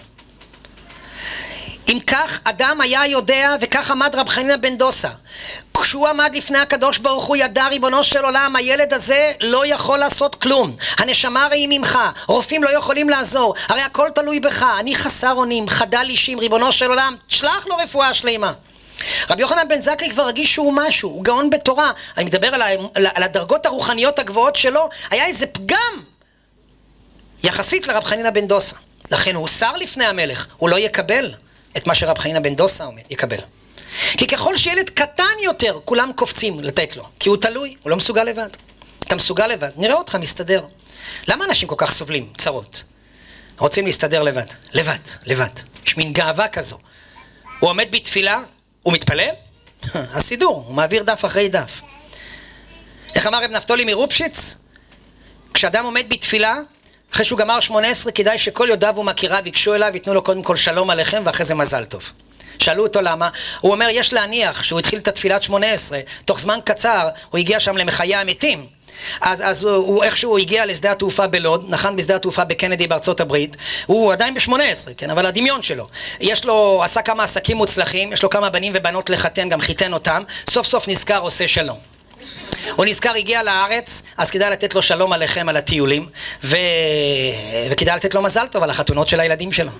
Speaker 1: אם כך אדם היה יודע, וכך עמד רב חנינא בן דוסא, כשהוא עמד לפני הקדוש ברוך הוא ידע ריבונו של עולם, הילד הזה לא יכול לעשות כלום, הנשמה הרי היא ממך, רופאים לא יכולים לעזור, הרי הכל תלוי בך, אני חסר אונים, חדל אישים, ריבונו של עולם, שלח לו רפואה שלמה. רבי יוחנן בן זכאי כבר הרגיש שהוא משהו, הוא גאון בתורה, אני מדבר על, ה, על הדרגות הרוחניות הגבוהות שלו, היה איזה פגם יחסית לרב חנינא בן דוסא, לכן הוא שר לפני המלך, הוא לא יקבל את מה שרב חנינא בן דוסא אומר, יקבל. כי ככל שילד קטן יותר, כולם קופצים לתת לו, כי הוא תלוי, הוא לא מסוגל לבד. אתה מסוגל לבד, נראה אותך מסתדר. למה אנשים כל כך סובלים צרות? רוצים להסתדר לבד, לבד, לבד. יש מין גאווה כזו. הוא עומד בתפילה, הוא מתפלל? הסידור, הוא מעביר דף אחרי דף. איך אמר רב נפתולי מרופשיץ? כשאדם עומד בתפילה, אחרי שהוא גמר שמונה עשרה, כדאי שכל יודעיו ומכיריו ייגשו אליו, ייתנו לו קודם כל שלום עליכם, ואחרי זה מזל טוב. שאלו אותו למה, הוא אומר יש להניח שהוא התחיל את התפילת שמונה עשרה, תוך זמן קצר הוא הגיע שם למחיי המתים, אז, אז הוא, הוא איכשהו הגיע לשדה התעופה בלוד, נחן בשדה התעופה בקנדי בארצות הברית, הוא עדיין ב-שמונה עשרה, כן, אבל הדמיון שלו, יש לו, עשה כמה עסקים מוצלחים, יש לו כמה בנים ובנות לחתן, גם חיתן אותם, סוף סוף נזכר עושה שלום. הוא נזכר, הגיע לארץ, אז כדאי לתת לו שלום עליכם על הטיולים, ו... וכדאי לתת לו מזל טוב על החתונות של הילדים שלו.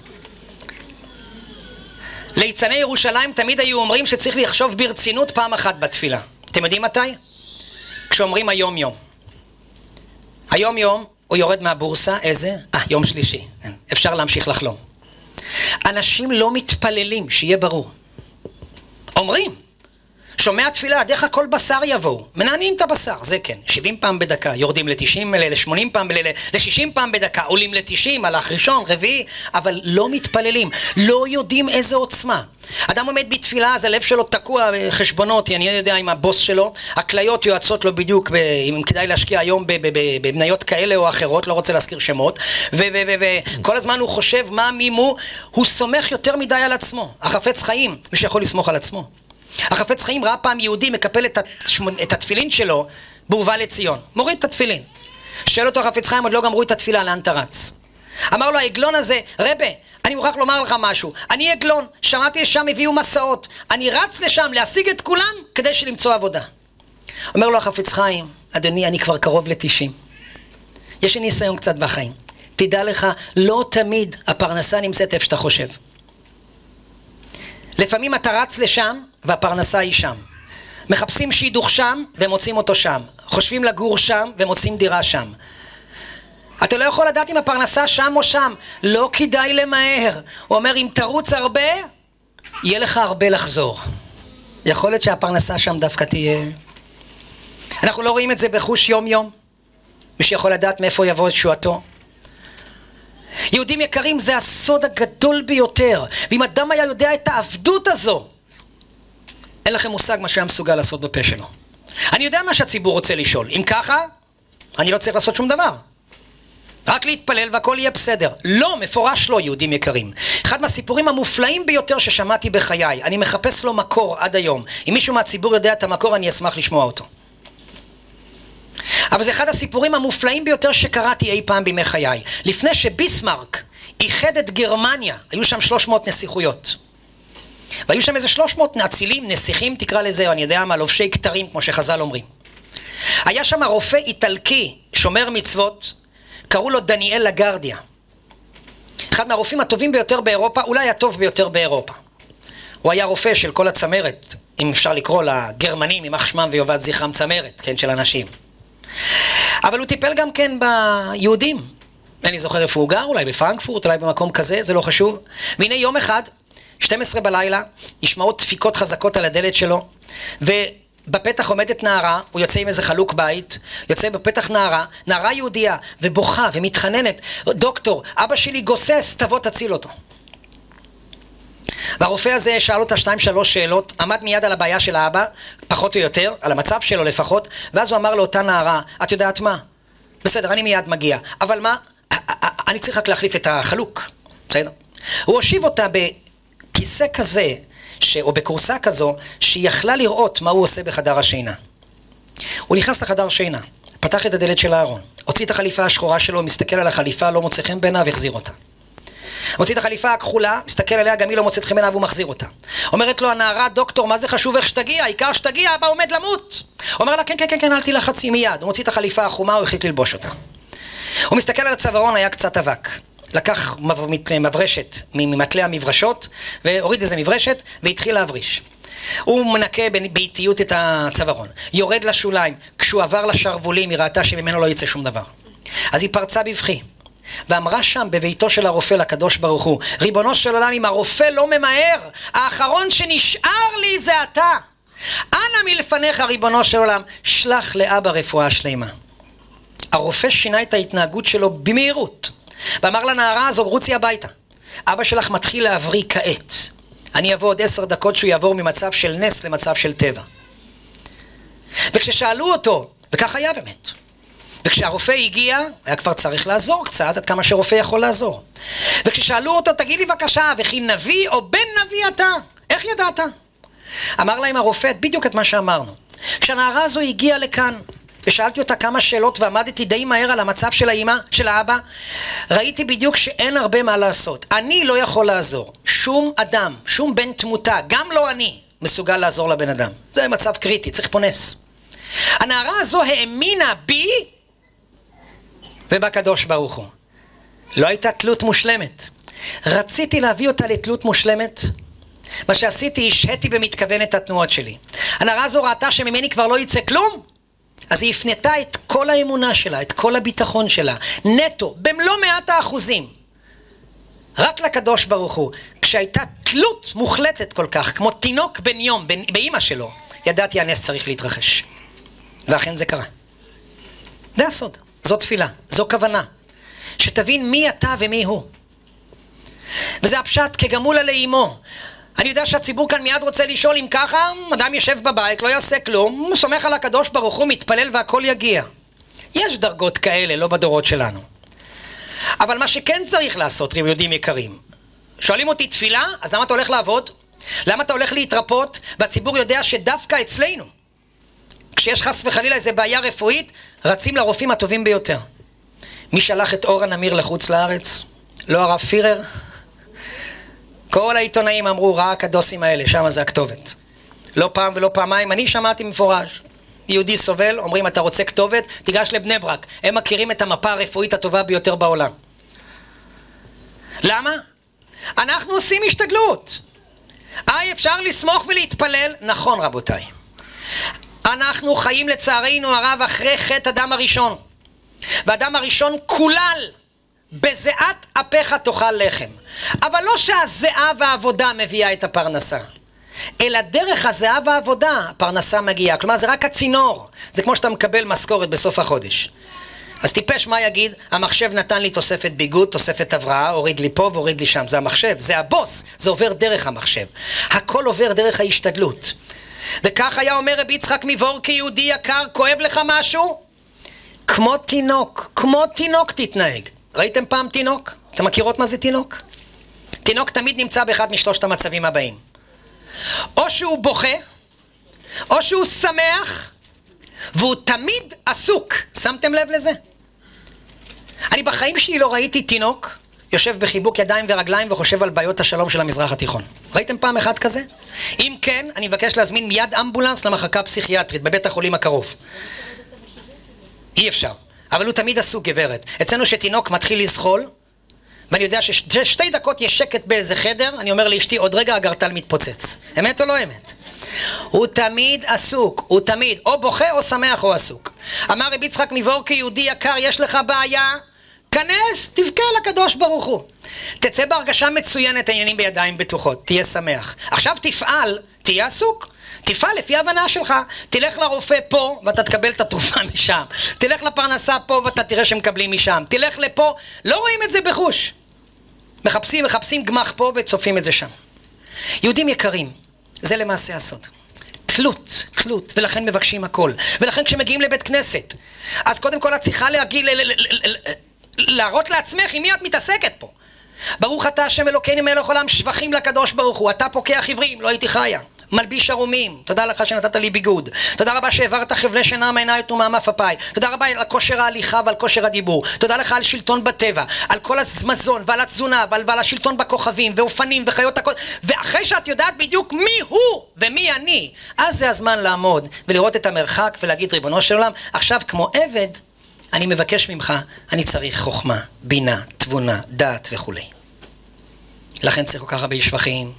Speaker 1: ליצני ירושלים תמיד היו אומרים שצריך לחשוב ברצינות פעם אחת בתפילה. אתם יודעים מתי? כשאומרים היום יום. היום יום הוא יורד מהבורסה, איזה? אה, יום שלישי. אפשר להמשיך לחלום. אנשים לא מתפללים, שיהיה ברור. אומרים, שומע תפילה, דרך הכל בשר יבואו, מנענים את הבשר, זה כן, שבעים פעם בדקה, יורדים ל-תשעים, ל-שמונים פעם, ל-שישים פעם בדקה, עולים ל-תשעים, הלך ראשון, רביעי, אבל לא מתפללים, לא יודעים איזה עוצמה. אדם עומד בתפילה, אז הלב שלו תקוע בחשבונות, אני יודע עם הבוס שלו, הכליות יועצות לו בדיוק, אם כדאי להשקיע היום בבניות כאלה או אחרות, לא רוצה להזכיר שמות, וכל הזמן הוא חושב מה מימו, הוא סומך יותר מדי על עצמו, החפץ חיים, מי שיכול לסמוך על עצמו. החפץ חיים ראה פעם יהודי מקפל את, התשמונ... את התפילין שלו בהובא לציון, מוריד את התפילין. שואל אותו החפץ חיים, עוד לא גמרו את התפילה, לאן אתה רץ? אמר לו העגלון הזה, רבה, אני מוכרח לומר לך משהו, אני עגלון, שמעתי שם הביאו מסעות, אני רץ לשם להשיג את כולם כדי שלמצוא עבודה. אומר לו החפץ חיים, אדוני, אני כבר קרוב לתשעים, יש לי ניסיון קצת בחיים, תדע לך, לא תמיד הפרנסה נמצאת איפה שאתה חושב. לפעמים אתה רץ לשם והפרנסה היא שם. מחפשים שידוך שם ומוצאים אותו שם. חושבים לגור שם ומוצאים דירה שם. אתה לא יכול לדעת אם הפרנסה שם או שם. לא כדאי למהר. הוא אומר, אם תרוץ הרבה, יהיה לך הרבה לחזור. יכול להיות שהפרנסה שם דווקא תהיה. אנחנו לא רואים את זה בחוש יום יום. מי שיכול לדעת מאיפה יבוא את שועתו. יהודים יקרים, זה הסוד הגדול ביותר, ואם אדם היה יודע את העבדות הזו, אין לכם מושג מה שהיה מסוגל לעשות בפה שלו. אני יודע מה שהציבור רוצה לשאול, אם ככה, אני לא צריך לעשות שום דבר, רק להתפלל והכל יהיה בסדר. לא, מפורש לא, יהודים יקרים. אחד מהסיפורים המופלאים ביותר ששמעתי בחיי, אני מחפש לו מקור עד היום. אם מישהו מהציבור יודע את המקור, אני אשמח לשמוע אותו. אבל זה אחד הסיפורים המופלאים ביותר שקראתי אי פעם בימי חיי. לפני שביסמרק איחד את גרמניה, היו שם שלוש מאות נסיכויות. והיו שם איזה שלוש מאות נאצילים, נסיכים, תקרא לזה, אני יודע מה, לובשי כתרים, כמו שחז"ל אומרים. היה שם רופא איטלקי, שומר מצוות, קראו לו דניאל לגרדיה. אחד מהרופאים הטובים ביותר באירופה, אולי הטוב ביותר באירופה. הוא היה רופא של כל הצמרת, אם אפשר לקרוא לגרמנים, יימח שמם ויאבד זכרם צמרת, כן, של אנשים. אבל הוא טיפל גם כן ביהודים. אני זוכר איפה הוא גר, אולי בפרנקפורט, אולי במקום כזה, זה לא חשוב. והנה יום אחד, שתים עשרה בלילה, נשמעות דפיקות חזקות על הדלת שלו, ובפתח עומדת נערה, הוא יוצא עם איזה חלוק בית, יוצא בפתח נערה, נערה יהודייה, ובוכה ומתחננת, דוקטור, אבא שלי גוסס, תבוא תציל אותו. והרופא הזה שאל אותה שתיים שלוש שאלות, עמד מיד על הבעיה של האבא, פחות או יותר, על המצב שלו לפחות, ואז הוא אמר לאותה נערה, את יודעת מה? בסדר, אני מיד מגיע, אבל מה? אני צריך רק להחליף את החלוק, בסדר? הוא הושיב אותה בכיסא כזה, ש... או בקורסה כזו, שהיא יכלה לראות מה הוא עושה בחדר השינה. הוא נכנס לחדר שינה, פתח את הדלת של הארון, הוציא את החליפה השחורה שלו, מסתכל על החליפה, לא מוצא חן בעיניו, והחזיר אותה. הוציא את החליפה הכחולה, מסתכל עליה, גם היא לא מוצאת חן בעיניו, והוא מחזיר אותה. אומרת לו הנערה, דוקטור, מה זה חשוב איך שתגיע? העיקר שתגיע, אבא עומד למות. אומר לה, כן, כן, כן, כן, אל תלחצי מיד. הוא מוציא את החליפה החומה, הוא החליט ללבוש אותה. הוא מסתכל על הצווארון, היה קצת אבק. לקח מברשת ממטלה המברשות, והוריד איזה מברשת, והתחיל להבריש. הוא מנקה באיטיות את הצווארון. יורד לשוליים. כשהוא עבר לשרבולים, היא ראתה שממנו לא יצא שום דבר. אז היא פרצה בבכי. ואמרה שם בביתו של הרופא לקדוש ברוך הוא, ריבונו של עולם, אם הרופא לא ממהר, האחרון שנשאר לי זה אתה. אנא מלפניך ריבונו של עולם, שלח לאבא רפואה שלמה. הרופא שינה את ההתנהגות שלו במהירות, ואמר לנערה הזו, רוצי הביתה. אבא שלך מתחיל להבריא כעת. אני אבוא עוד עשר דקות שהוא יעבור ממצב של נס למצב של טבע. וכששאלו אותו, וכך היה באמת, וכשהרופא הגיע, היה כבר צריך לעזור קצת, עד כמה שרופא יכול לעזור. וכששאלו אותו, תגיד לי בבקשה, וכי נביא או בן נביא אתה? איך ידעת? אמר להם הרופא בדיוק את מה שאמרנו. כשהנערה הזו הגיעה לכאן, ושאלתי אותה כמה שאלות, ועמדתי די מהר על המצב של האמא, של האבא, ראיתי בדיוק שאין הרבה מה לעשות. אני לא יכול לעזור. שום אדם, שום בן תמותה, גם לא אני, מסוגל לעזור לבן אדם. זה מצב קריטי, צריך פה נס. הנערה הזו האמינה בי, ובקדוש ברוך הוא. לא הייתה תלות מושלמת. רציתי להביא אותה לתלות מושלמת. מה שעשיתי, השהיתי במתכוון את התנועות שלי. הנערה הזו ראתה שממני כבר לא יצא כלום, אז היא הפנתה את כל האמונה שלה, את כל הביטחון שלה, נטו, במלוא מעט האחוזים, רק לקדוש ברוך הוא. כשהייתה תלות מוחלטת כל כך, כמו תינוק בן יום, באמא שלו, ידעתי הנס צריך להתרחש. ואכן זה קרה. זה הסוד, זו תפילה, זו כוונה. שתבין מי אתה ומי הוא. וזה הפשט כגמולה לאמו. אני יודע שהציבור כאן מיד רוצה לשאול אם ככה, אדם יושב בבית, לא יעשה כלום, הוא סומך על הקדוש ברוך הוא, מתפלל והכל יגיע. יש דרגות כאלה, לא בדורות שלנו. אבל מה שכן צריך לעשות, יהודים יקרים, שואלים אותי תפילה, אז למה אתה הולך לעבוד? למה אתה הולך להתרפות? והציבור יודע שדווקא אצלנו, כשיש חס וחלילה איזה בעיה רפואית, רצים לרופאים הטובים ביותר. מי שלח את אור הנמיר לחוץ לארץ? לא הרב פירר? כל העיתונאים אמרו, רק הדוסים האלה, שם זה הכתובת. לא פעם ולא פעמיים, אני שמעתי מפורש. יהודי סובל, אומרים, אתה רוצה כתובת? תיגש לבני ברק. הם מכירים את המפה הרפואית הטובה ביותר בעולם. למה? אנחנו עושים השתדלות. אי, אפשר לסמוך ולהתפלל? נכון, רבותיי. אנחנו חיים לצערנו הרב אחרי חטא אדם הראשון. ואדם הראשון כולל בזיעת אפיך תאכל לחם. אבל לא שהזיעה והעבודה מביאה את הפרנסה, אלא דרך הזיעה והעבודה הפרנסה מגיעה. כלומר זה רק הצינור. זה כמו שאתה מקבל משכורת בסוף החודש. אז טיפש מה יגיד? המחשב נתן לי תוספת ביגוד, תוספת הבראה, הוריד לי פה והוריד לי שם. זה המחשב, זה הבוס, זה עובר דרך המחשב. הכל עובר דרך ההשתדלות. וכך היה אומר רבי יצחק מבורקי, כיהודי יקר, כואב לך משהו? כמו תינוק, כמו תינוק תתנהג. ראיתם פעם תינוק? אתם מכירות מה זה תינוק? תינוק תמיד נמצא באחד משלושת המצבים הבאים. או שהוא בוכה, או שהוא שמח, והוא תמיד עסוק. שמתם לב לזה? אני בחיים שלי לא ראיתי תינוק יושב בחיבוק ידיים ורגליים וחושב על בעיות השלום של המזרח התיכון. ראיתם פעם אחד כזה? אם כן, אני מבקש להזמין מיד אמבולנס למחלקה פסיכיאטרית בבית החולים הקרוב. אי אפשר. אבל הוא תמיד עסוק, גברת. אצלנו שתינוק מתחיל לזחול, ואני יודע ששתי דקות יש שקט באיזה חדר, אני אומר לאשתי, עוד רגע הגרטל מתפוצץ. אמת או לא אמת? הוא תמיד עסוק, הוא תמיד, או בוכה או שמח או עסוק. אמר רבי יצחק מבורקי, יהודי יקר, יש לך בעיה? כנס, תבכה לקדוש ברוך הוא. תצא בהרגשה מצוינת, העניינים בידיים בטוחות, תהיה שמח. עכשיו תפעל, תהיה עסוק. תפעל לפי ההבנה שלך. תלך לרופא פה ואתה תקבל את התרופה משם. תלך לפרנסה פה ואתה תראה שמקבלים משם. תלך לפה, לא רואים את זה בחוש. מחפשים, מחפשים גמח פה וצופים את זה שם. יהודים יקרים, זה למעשה הסוד. תלות, תלות, ולכן מבקשים הכל. ולכן כשמגיעים לבית כנסת, אז קודם כל את צריכה להגיע, להראות לעצמך עם מי את מתעסקת פה. ברוך אתה השם אלוקינו מלך עולם, שבחים לקדוש ברוך הוא. אתה פוקח עיוורים, לא הייתי חיה. מלביש ערומים, תודה לך שנתת לי ביגוד. תודה רבה שהעברת חבלי שינה מעיניי ומעמף אפיי. תודה רבה על כושר ההליכה ועל כושר הדיבור. תודה לך על שלטון בטבע, על כל המזון ועל התזונה ועל, ועל השלטון בכוכבים ואופנים וחיות הכל. ואחרי שאת יודעת בדיוק מי הוא ומי אני, אז זה הזמן לעמוד ולראות את המרחק ולהגיד, ריבונו של עולם, עכשיו כמו עבד אני מבקש ממך, אני צריך חוכמה, בינה, תבונה, דעת וכו'. לכן צריך כל כך הרבה שבחים.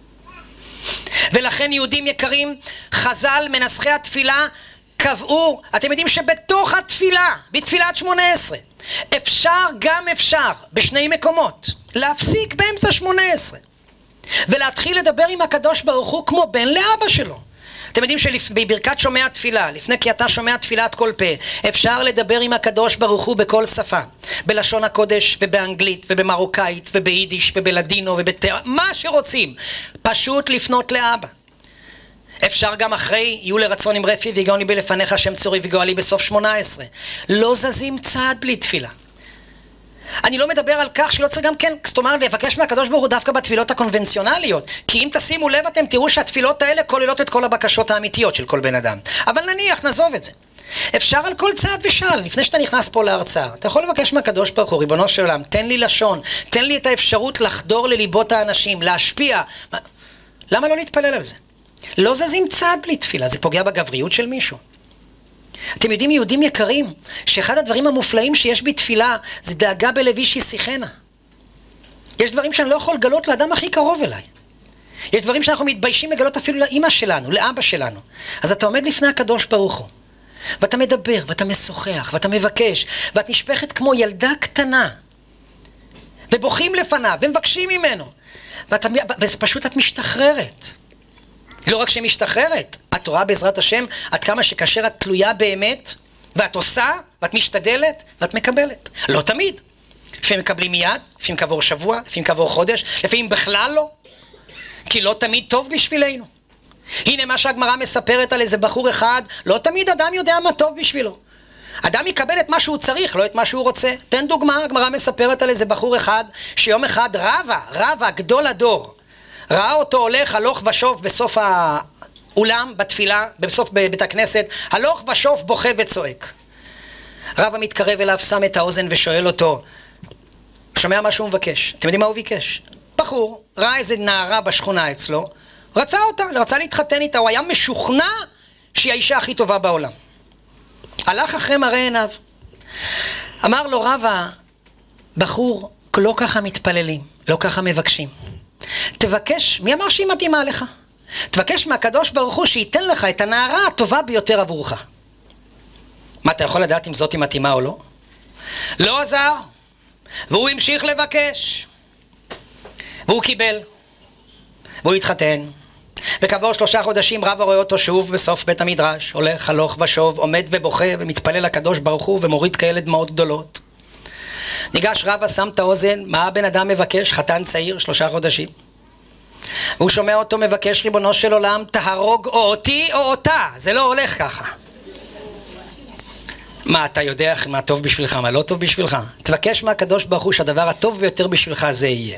Speaker 1: ולכן יהודים יקרים, חז"ל מנסחי התפילה קבעו, אתם יודעים שבתוך התפילה, בתפילת שמונה עשרה, אפשר גם אפשר בשני מקומות להפסיק באמצע שמונה עשרה ולהתחיל לדבר עם הקדוש ברוך הוא כמו בן לאבא שלו. אתם יודעים שבברכת שומע תפילה, לפני כי אתה שומע תפילת כל פה, אפשר לדבר עם הקדוש ברוך הוא בכל שפה, בלשון הקודש ובאנגלית ובמרוקאית וביידיש ובלדינו ובתא, מה שרוצים, פשוט לפנות לאבא. אפשר גם אחרי, יהיו לרצון עם רפי והגעוני בי לפניך השם צורי וגואלי בסוף שמונה עשרה. לא זזים צעד בלי תפילה. אני לא מדבר על כך שלא צריך גם כן, זאת אומרת, לבקש מהקדוש ברוך הוא דווקא בתפילות הקונבנציונליות, כי אם תשימו לב אתם תראו שהתפילות האלה כוללות את כל הבקשות האמיתיות של כל בן אדם. אבל נניח, נעזוב את זה. אפשר על כל צעד ושעל, לפני שאתה נכנס פה להרצאה, אתה יכול לבקש מהקדוש ברוך הוא, ריבונו של עולם, תן לי לשון, תן לי את האפשרות לחדור לליבות האנשים, להשפיע. למה לא להתפלל על זה? לא זזים צעד בלי תפילה, זה פוגע בגבריות של מישהו. אתם יודעים, יהודים יקרים, שאחד הדברים המופלאים שיש בתפילה זה דאגה בלבי שישיחנה. יש דברים שאני לא יכול לגלות לאדם הכי קרוב אליי. יש דברים שאנחנו מתביישים לגלות אפילו לאמא שלנו, לאבא שלנו. אז אתה עומד לפני הקדוש ברוך הוא, ואתה מדבר, ואתה משוחח, ואתה מבקש, ואת נשפכת כמו ילדה קטנה. ובוכים לפניו, ומבקשים ממנו. ואת, וזה פשוט את משתחררת. לא רק שמשתחררת, את רואה בעזרת השם עד כמה שכאשר את תלויה באמת, ואת עושה, ואת משתדלת, ואת מקבלת. לא תמיד. לפעמים מקבלים מיד, לפעמים כעבור שבוע, לפעמים כעבור חודש, לפעמים בכלל לא. כי לא תמיד טוב בשבילנו. הנה מה שהגמרא מספרת על איזה בחור אחד, לא תמיד אדם יודע מה טוב בשבילו. אדם יקבל את מה שהוא צריך, לא את מה שהוא רוצה. תן דוגמה, הגמרא מספרת על איזה בחור אחד, שיום אחד רבא, רבא, גדול הדור, ראה אותו הולך הלוך ושוב בסוף האולם, בתפילה, בסוף בבית הכנסת, הלוך ושוב בוכה וצועק. רבא מתקרב אליו, שם את האוזן ושואל אותו, שומע מה שהוא מבקש? אתם יודעים מה הוא ביקש? בחור, ראה איזה נערה בשכונה אצלו, רצה אותה, רצה להתחתן איתה, הוא היה משוכנע שהיא האישה הכי טובה בעולם. הלך אחרי מראה עיניו. אמר לו רבא, בחור, לא ככה מתפללים, לא ככה מבקשים. תבקש, מי אמר שהיא מתאימה לך? תבקש מהקדוש ברוך הוא שייתן לך את הנערה הטובה ביותר עבורך. מה, אתה יכול לדעת אם זאת היא מתאימה או לא? לא עזר, והוא המשיך לבקש. והוא קיבל, והוא התחתן. וכעבור שלושה חודשים רבא רואה אותו שוב בסוף בית המדרש, הולך הלוך ושוב, עומד ובוכה ומתפלל לקדוש ברוך הוא ומוריד כאלה דמעות גדולות. ניגש רבא, שם את האוזן, מה הבן אדם מבקש? חתן צעיר, שלושה חודשים. והוא שומע אותו מבקש, ריבונו של עולם, תהרוג או אותי או אותה. זה לא הולך ככה. מה, אתה יודע מה טוב בשבילך, מה לא טוב בשבילך? תבקש מהקדוש ברוך הוא שהדבר הטוב ביותר בשבילך זה יהיה.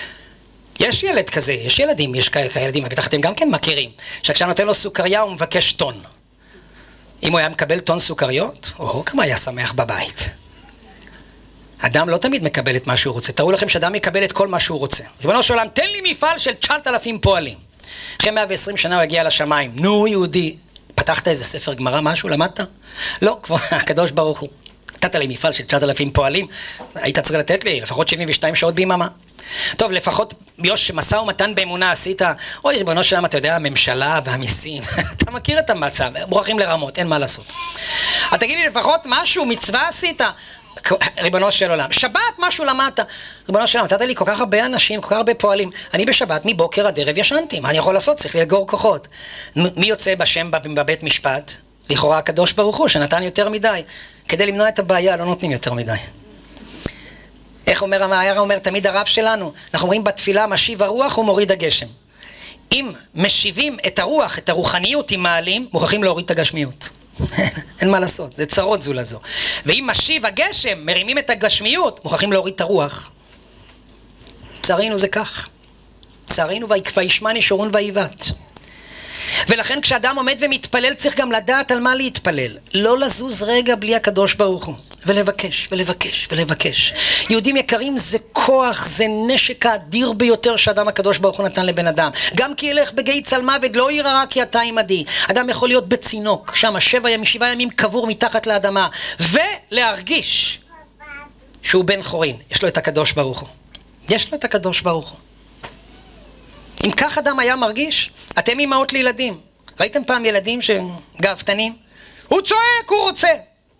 Speaker 1: יש ילד כזה, יש ילדים, יש כאלה ילדים, בטח אתם גם כן מכירים, שכשאתה נותן לו סוכריה הוא מבקש טון. אם הוא היה מקבל טון סוכריות, או כמה היה שמח בבית. אדם לא תמיד מקבל את מה שהוא רוצה. תראו לכם שאדם מקבל את כל מה שהוא רוצה. ריבונו של עולם, תן לי מפעל של תשעת אלפים פועלים. אחרי מאה ועשרים שנה הוא הגיע לשמיים. נו יהודי, פתחת איזה ספר גמרא משהו, למדת? לא, כבר הקדוש ברוך הוא. נתת לי מפעל של תשעת אלפים פועלים, היית צריך לתת לי לפחות שבעים ושתיים שעות ביממה. טוב, לפחות ביוש משא ומתן באמונה עשית, אוי ריבונו שלם, אתה יודע, הממשלה והמיסים, אתה מכיר את המצב, מוכרחים לרמות, אין מה לעשות. אז תגיד לי לפחות משהו, מצווה עשית, ריבונו של עולם, שבת משהו למדת, ריבונו של עולם, נתת לי כל כך הרבה אנשים, כל כך הרבה פועלים, אני בשבת מבוקר עד ערב ישנתי, מה אני יכול לעשות? צריך לאגור כוחות. מי יוצא בשם בבית משפט? לכאורה הקדוש ברוך הוא, שנתן יותר מדי. כדי למנוע את הבעיה, לא נותנים יותר מדי. איך אומר המאייר, אומר תמיד הרב שלנו, אנחנו אומרים בתפילה, משיב הרוח ומוריד הגשם. אם משיבים את הרוח, את הרוחניות עם מעלים, מוכרחים להוריד את הגשמיות. אין מה לעשות, זה צרות זו לזו. ואם משיב הגשם, מרימים את הגשמיות, מוכרחים להוריד את הרוח. צערינו זה כך. צערינו וישמע שורון ויבט. ולכן כשאדם עומד ומתפלל צריך גם לדעת על מה להתפלל. לא לזוז רגע בלי הקדוש ברוך הוא. ולבקש, ולבקש, ולבקש. יהודים יקרים, זה כוח, זה נשק האדיר ביותר שאדם הקדוש ברוך הוא נתן לבן אדם. גם כי ילך בגיא צלמוות, לא ירא כי אתה עמדי. אדם יכול להיות בצינוק, שם שבע ימים, שבעה ימים קבור מתחת לאדמה, ולהרגיש שהוא בן חורין. יש לו את הקדוש ברוך הוא. יש לו את הקדוש ברוך הוא. אם כך אדם היה מרגיש, אתם אמהות לילדים. ראיתם פעם ילדים שגאוותנים? הוא צועק, הוא רוצה.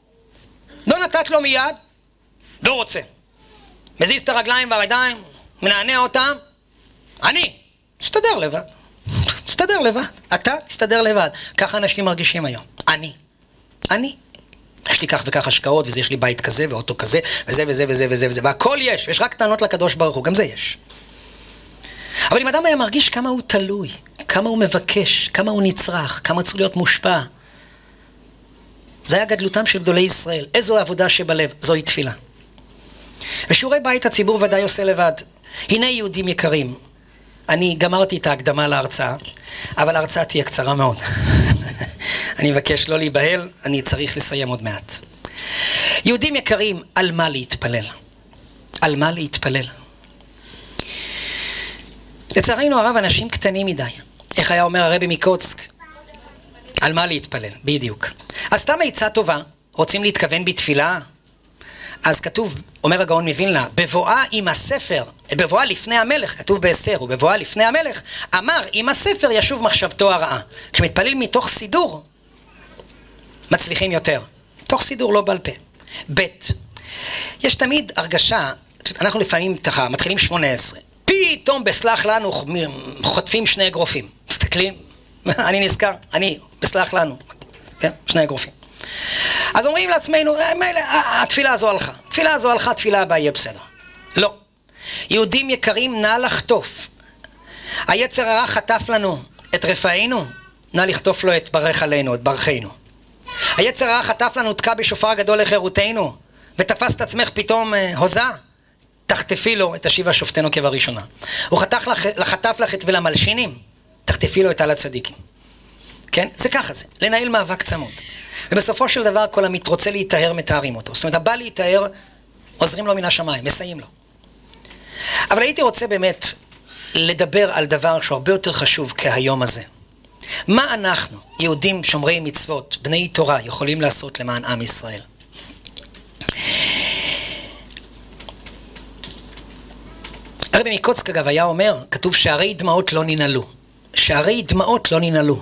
Speaker 1: לא נתת לו מיד, לא רוצה. מזיז את הרגליים והידיים, מנענע אותם. אני, תסתדר לבד. תסתדר לבד. אתה תסתדר לבד. ככה אנשים מרגישים היום. אני. אני. יש לי כך וכך השקעות, וזה יש לי בית כזה ואוטו כזה, וזה וזה וזה וזה וזה, והכל יש, ויש רק טענות לקדוש ברוך הוא, גם זה יש. אבל אם אדם היה מרגיש כמה הוא תלוי, כמה הוא מבקש, כמה הוא נצרך, כמה צריך להיות מושפע, זה היה גדלותם של גדולי ישראל. איזו העבודה שבלב, זוהי תפילה. ושיעורי בית הציבור ודאי עושה לבד. הנה יהודים יקרים, אני גמרתי את ההקדמה להרצאה, אבל ההרצאה תהיה קצרה מאוד. אני מבקש לא להיבהל, אני צריך לסיים עוד מעט. יהודים יקרים, על מה להתפלל? על מה להתפלל? לצערנו הרב, אנשים קטנים מדי. איך היה אומר הרבי מקוצק? על מה להתפלל? בדיוק. אז סתם עצה טובה, רוצים להתכוון בתפילה? אז כתוב, אומר הגאון מווילנה, בבואה עם הספר, בבואה לפני המלך, כתוב באסתר, ובבואה לפני המלך, אמר, עם הספר ישוב מחשבתו הרעה. כשמתפלל מתוך סידור, מצליחים יותר. מתוך סידור לא בעל פה. ב' יש תמיד הרגשה, אנחנו לפעמים ככה, מתחילים שמונה עשרה. פתאום בסלח לנו חוטפים שני אגרופים. מסתכלים, אני נזכר, אני, בסלח לנו. כן, שני אגרופים. אז אומרים לעצמנו, התפילה הזו הלכה. התפילה הזו הלכה, התפילה הבאה יהיה בסדר. לא. יהודים יקרים, נא לחטוף. היצר הרע חטף לנו את רפאינו, נא לכתוף לו את ברך עלינו, את ברכנו. היצר הרע חטף לנו, תקע בשופר גדול לחירותנו, ותפס את עצמך פתאום הוזה, תחטפי לו את השיבה שופטנו כבראשונה. הוא חטף לך, לחטף לך את ולמלשינים, תחטפי לו את על הצדיקים. כן? זה ככה זה, לנהל מאבק צמוד. ובסופו של דבר כל עמית רוצה להתאר, מתארים אותו. זאת אומרת, הבא להתאר, עוזרים לו מן השמיים, מסייעים לו. אבל הייתי רוצה באמת לדבר על דבר שהוא הרבה יותר חשוב כהיום הזה. מה אנחנו, יהודים שומרי מצוות, בני תורה, יכולים לעשות למען עם ישראל? הרבי מקוצק אגב היה אומר, כתוב שערי דמעות לא ננעלו. שערי דמעות לא ננעלו.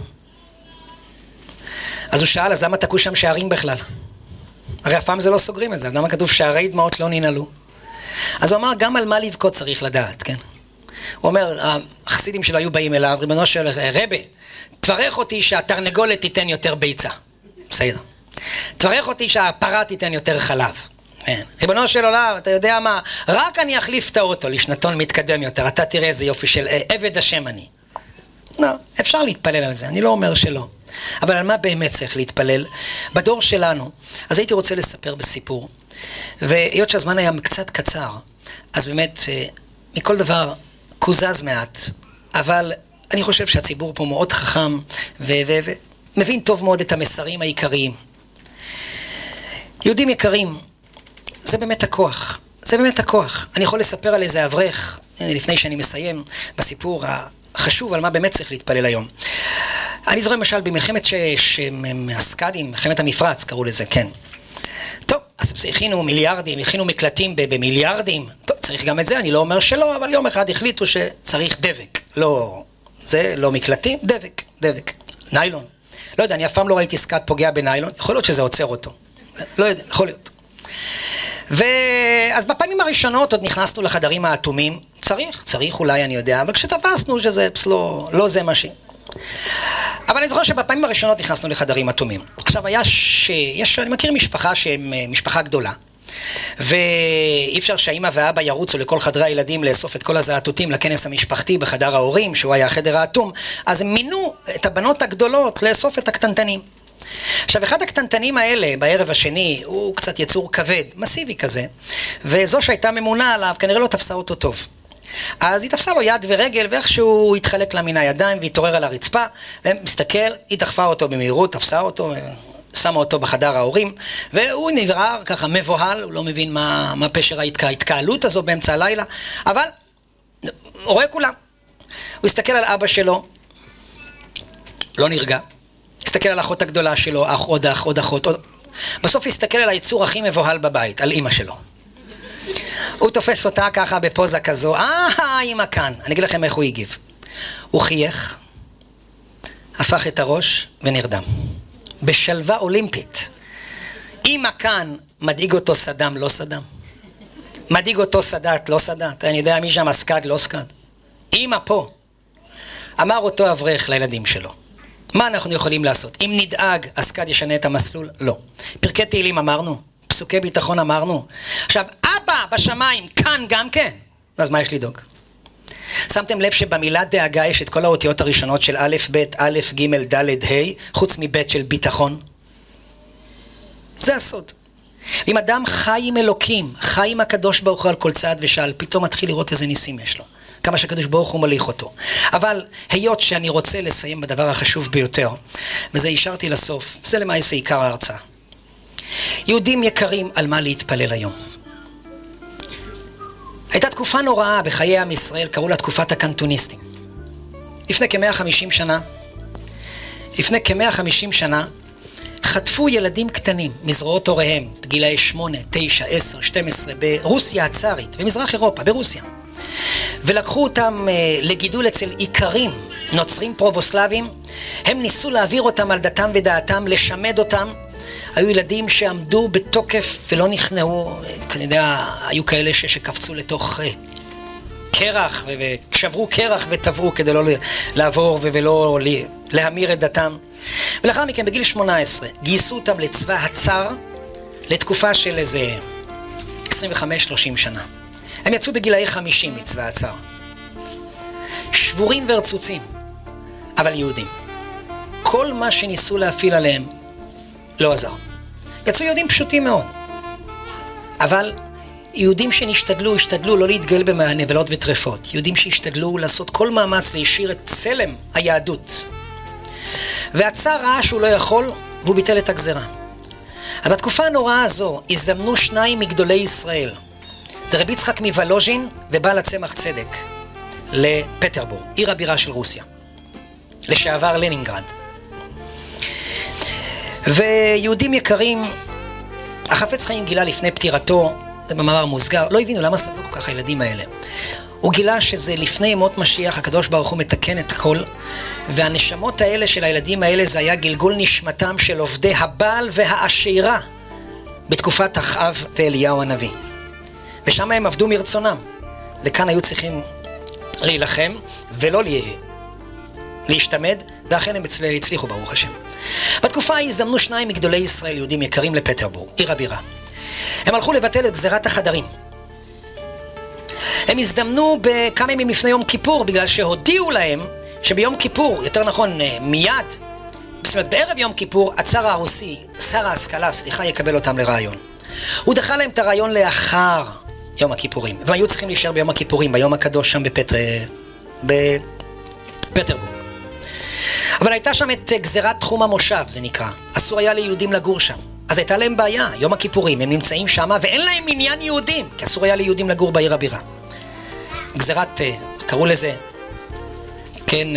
Speaker 1: אז הוא שאל, אז למה תקעו שם שערים בכלל? הרי אף פעם זה לא סוגרים את זה, אז למה כתוב שערי דמעות לא ננעלו? אז הוא אמר, גם על מה לבכות צריך לדעת, כן? הוא אומר, החסידים שלו היו באים אליו, ריבונו של רבי, תברך אותי שהתרנגולת תיתן יותר ביצה. בסדר. תברך אותי שהפרה תיתן יותר חלב. ריבונו של עולם, אתה יודע מה? רק אני אחליף את האוטו לשנתון מתקדם יותר, אתה תראה איזה יופי של עבד השם אני. לא, אפשר להתפלל על זה, אני לא אומר שלא. אבל על מה באמת צריך להתפלל? בדור שלנו, אז הייתי רוצה לספר בסיפור, והיות שהזמן היה קצת קצר, אז באמת מכל דבר קוזז מעט, אבל אני חושב שהציבור פה מאוד חכם, ומבין טוב מאוד את המסרים העיקריים. יהודים יקרים, זה באמת הכוח, זה באמת הכוח. אני יכול לספר על איזה אברך, לפני שאני מסיים, בסיפור החשוב על מה באמת צריך להתפלל היום. אני זוכר למשל במלחמת הסקאדים, מלחמת המפרץ, קראו לזה, כן. טוב, אז הכינו מיליארדים, הכינו מקלטים במיליארדים. טוב, צריך גם את זה, אני לא אומר שלא, אבל יום אחד החליטו שצריך דבק. לא, זה לא מקלטים, דבק, דבק. ניילון. לא יודע, אני אף פעם לא ראיתי סקאד פוגע בניילון, יכול להיות שזה עוצר אותו. לא יודע, יכול להיות. ואז בפעמים הראשונות עוד נכנסנו לחדרים האטומים. צריך, צריך אולי, אני יודע, אבל כשתפסנו שזה לא, לא זה מה ש... אבל אני זוכר שבפעמים הראשונות נכנסנו לחדרים אטומים. עכשיו היה ש... יש, אני מכיר משפחה שהם משפחה גדולה, ואי אפשר שהאמא והאבא ירוצו לכל חדרי הילדים לאסוף את כל הזעתותים לכנס המשפחתי בחדר ההורים, שהוא היה החדר האטום, אז הם מינו את הבנות הגדולות לאסוף את הקטנטנים. עכשיו, אחד הקטנטנים האלה, בערב השני, הוא קצת יצור כבד, מסיבי כזה, וזו שהייתה ממונה עליו, כנראה לא תפסה אותו טוב. אז היא תפסה לו יד ורגל, ואיכשהו התחלק לה מן הידיים, והתעורר על הרצפה, ומסתכל, היא דחפה אותו במהירות, תפסה אותו, שמה אותו בחדר ההורים, והוא נברר ככה מבוהל, הוא לא מבין מה, מה פשר ההתקהלות הזו באמצע הלילה, אבל הוא רואה כולם. הוא הסתכל על אבא שלו, לא נרגע. הסתכל על אחות הגדולה שלו, אח, עוד אח, עוד אחות, עוד... בסוף הסתכל על היצור הכי מבוהל בבית, על אמא שלו. הוא תופס אותה ככה בפוזה כזו, אה, אמא כאן. אני אגיד לכם איך הוא הגיב. הוא חייך, הפך את הראש ונרדם. בשלווה אולימפית. אמא כאן, מדאיג אותו סדם, לא סדם. מדאיג אותו סדת, לא סדת. אני יודע מי שם סקד, לא סקד. אמא פה. אמר אותו אברך לילדים שלו. מה אנחנו יכולים לעשות? אם נדאג, הסקד ישנה את המסלול? לא. פרקי תהילים אמרנו, פסוקי ביטחון אמרנו. עכשיו, אבא בשמיים, כאן גם כן. אז מה יש לדאוג? שמתם לב שבמילה דאגה יש את כל האותיות הראשונות של א', ב', א', ג', ד', ה', חוץ מב' של ביטחון. זה הסוד. אם אדם חי עם אלוקים, חי עם הקדוש ברוך הוא על כל צעד ושעל, פתאום מתחיל לראות איזה ניסים יש לו. כמה שהקדוש ברוך הוא מוליך אותו. אבל היות שאני רוצה לסיים בדבר החשוב ביותר, וזה השארתי לסוף, זה למעשה עיקר ההרצאה. יהודים יקרים, על מה להתפלל היום? הייתה תקופה נוראה בחיי עם ישראל, קראו לה תקופת הקנטוניסטים. לפני כ-מאה וחמישים שנה, לפני כ-מאה וחמישים שנה, חטפו ילדים קטנים מזרועות הוריהם, בגילאי שמונה, תשע, עשר, שתים עשרה, ברוסיה הצארית, במזרח אירופה, ברוסיה. ולקחו אותם לגידול אצל עיקרים, נוצרים פרובוסלבים. הם ניסו להעביר אותם על דתם ודעתם, לשמד אותם. היו ילדים שעמדו בתוקף ולא נכנעו, אני יודע, היו כאלה ש- שקפצו לתוך קרח ושברו קרח וטבעו כדי לא לעבור ולא להמיר את דתם. ולאחר מכן בגיל שמונה עשרה גייסו אותם לצבא הצאר לתקופה של איזה עשרים וחמש שלושים שנה. הם יצאו בגילאי חמישים מצבא הצאר, שבורים ורצוצים, אבל יהודים. כל מה שניסו להפעיל עליהם לא עזר. יצאו יהודים פשוטים מאוד, אבל יהודים שנשתדלו, השתדלו לא להתגל בנבלות וטרפות. יהודים שהשתדלו לעשות כל מאמץ להישיר את צלם היהדות. והצאר ראה שהוא לא יכול, והוא ביטל את הגזרה. אבל בתקופה הנוראה הזו הזדמנו שניים מגדולי ישראל. זה רבי יצחק מוולוז'ין ובעל הצמח צדק לפטרבורג, עיר הבירה של רוסיה, לשעבר לנינגרד. ויהודים יקרים, החפץ חיים גילה לפני פטירתו, זה במאמר מוסגר, לא הבינו למה סבלו כל כך הילדים האלה. הוא גילה שזה לפני ימות משיח, הקדוש ברוך הוא מתקן את הכל, והנשמות האלה של הילדים האלה זה היה גלגול נשמתם של עובדי הבעל והאשירה בתקופת אחאב ואליהו הנביא. ושם הם עבדו מרצונם, וכאן היו צריכים להילחם ולא להשתמד, ואכן הם הצליחו ברוך השם. בתקופה ההיא הזדמנו שניים מגדולי ישראל, יהודים יקרים, לפטרבורג, עיר הבירה. הם הלכו לבטל את גזירת החדרים. הם הזדמנו בכמה ימים לפני יום כיפור, בגלל שהודיעו להם שביום כיפור, יותר נכון מיד, זאת אומרת בערב יום כיפור, הצאר הרוסי, שר ההשכלה, סליחה, יקבל אותם לרעיון. הוא דחה להם את הרעיון לאחר יום הכיפורים, והם היו צריכים להישאר ביום הכיפורים, ביום הקדוש שם בפטר... בפטרבורג. אבל הייתה שם את גזירת תחום המושב, זה נקרא. אסור היה ליהודים לגור שם. אז הייתה להם בעיה, יום הכיפורים, הם נמצאים שם, ואין להם עניין יהודים, כי אסור היה ליהודים לגור בעיר הבירה. גזירת, קראו לזה, כן,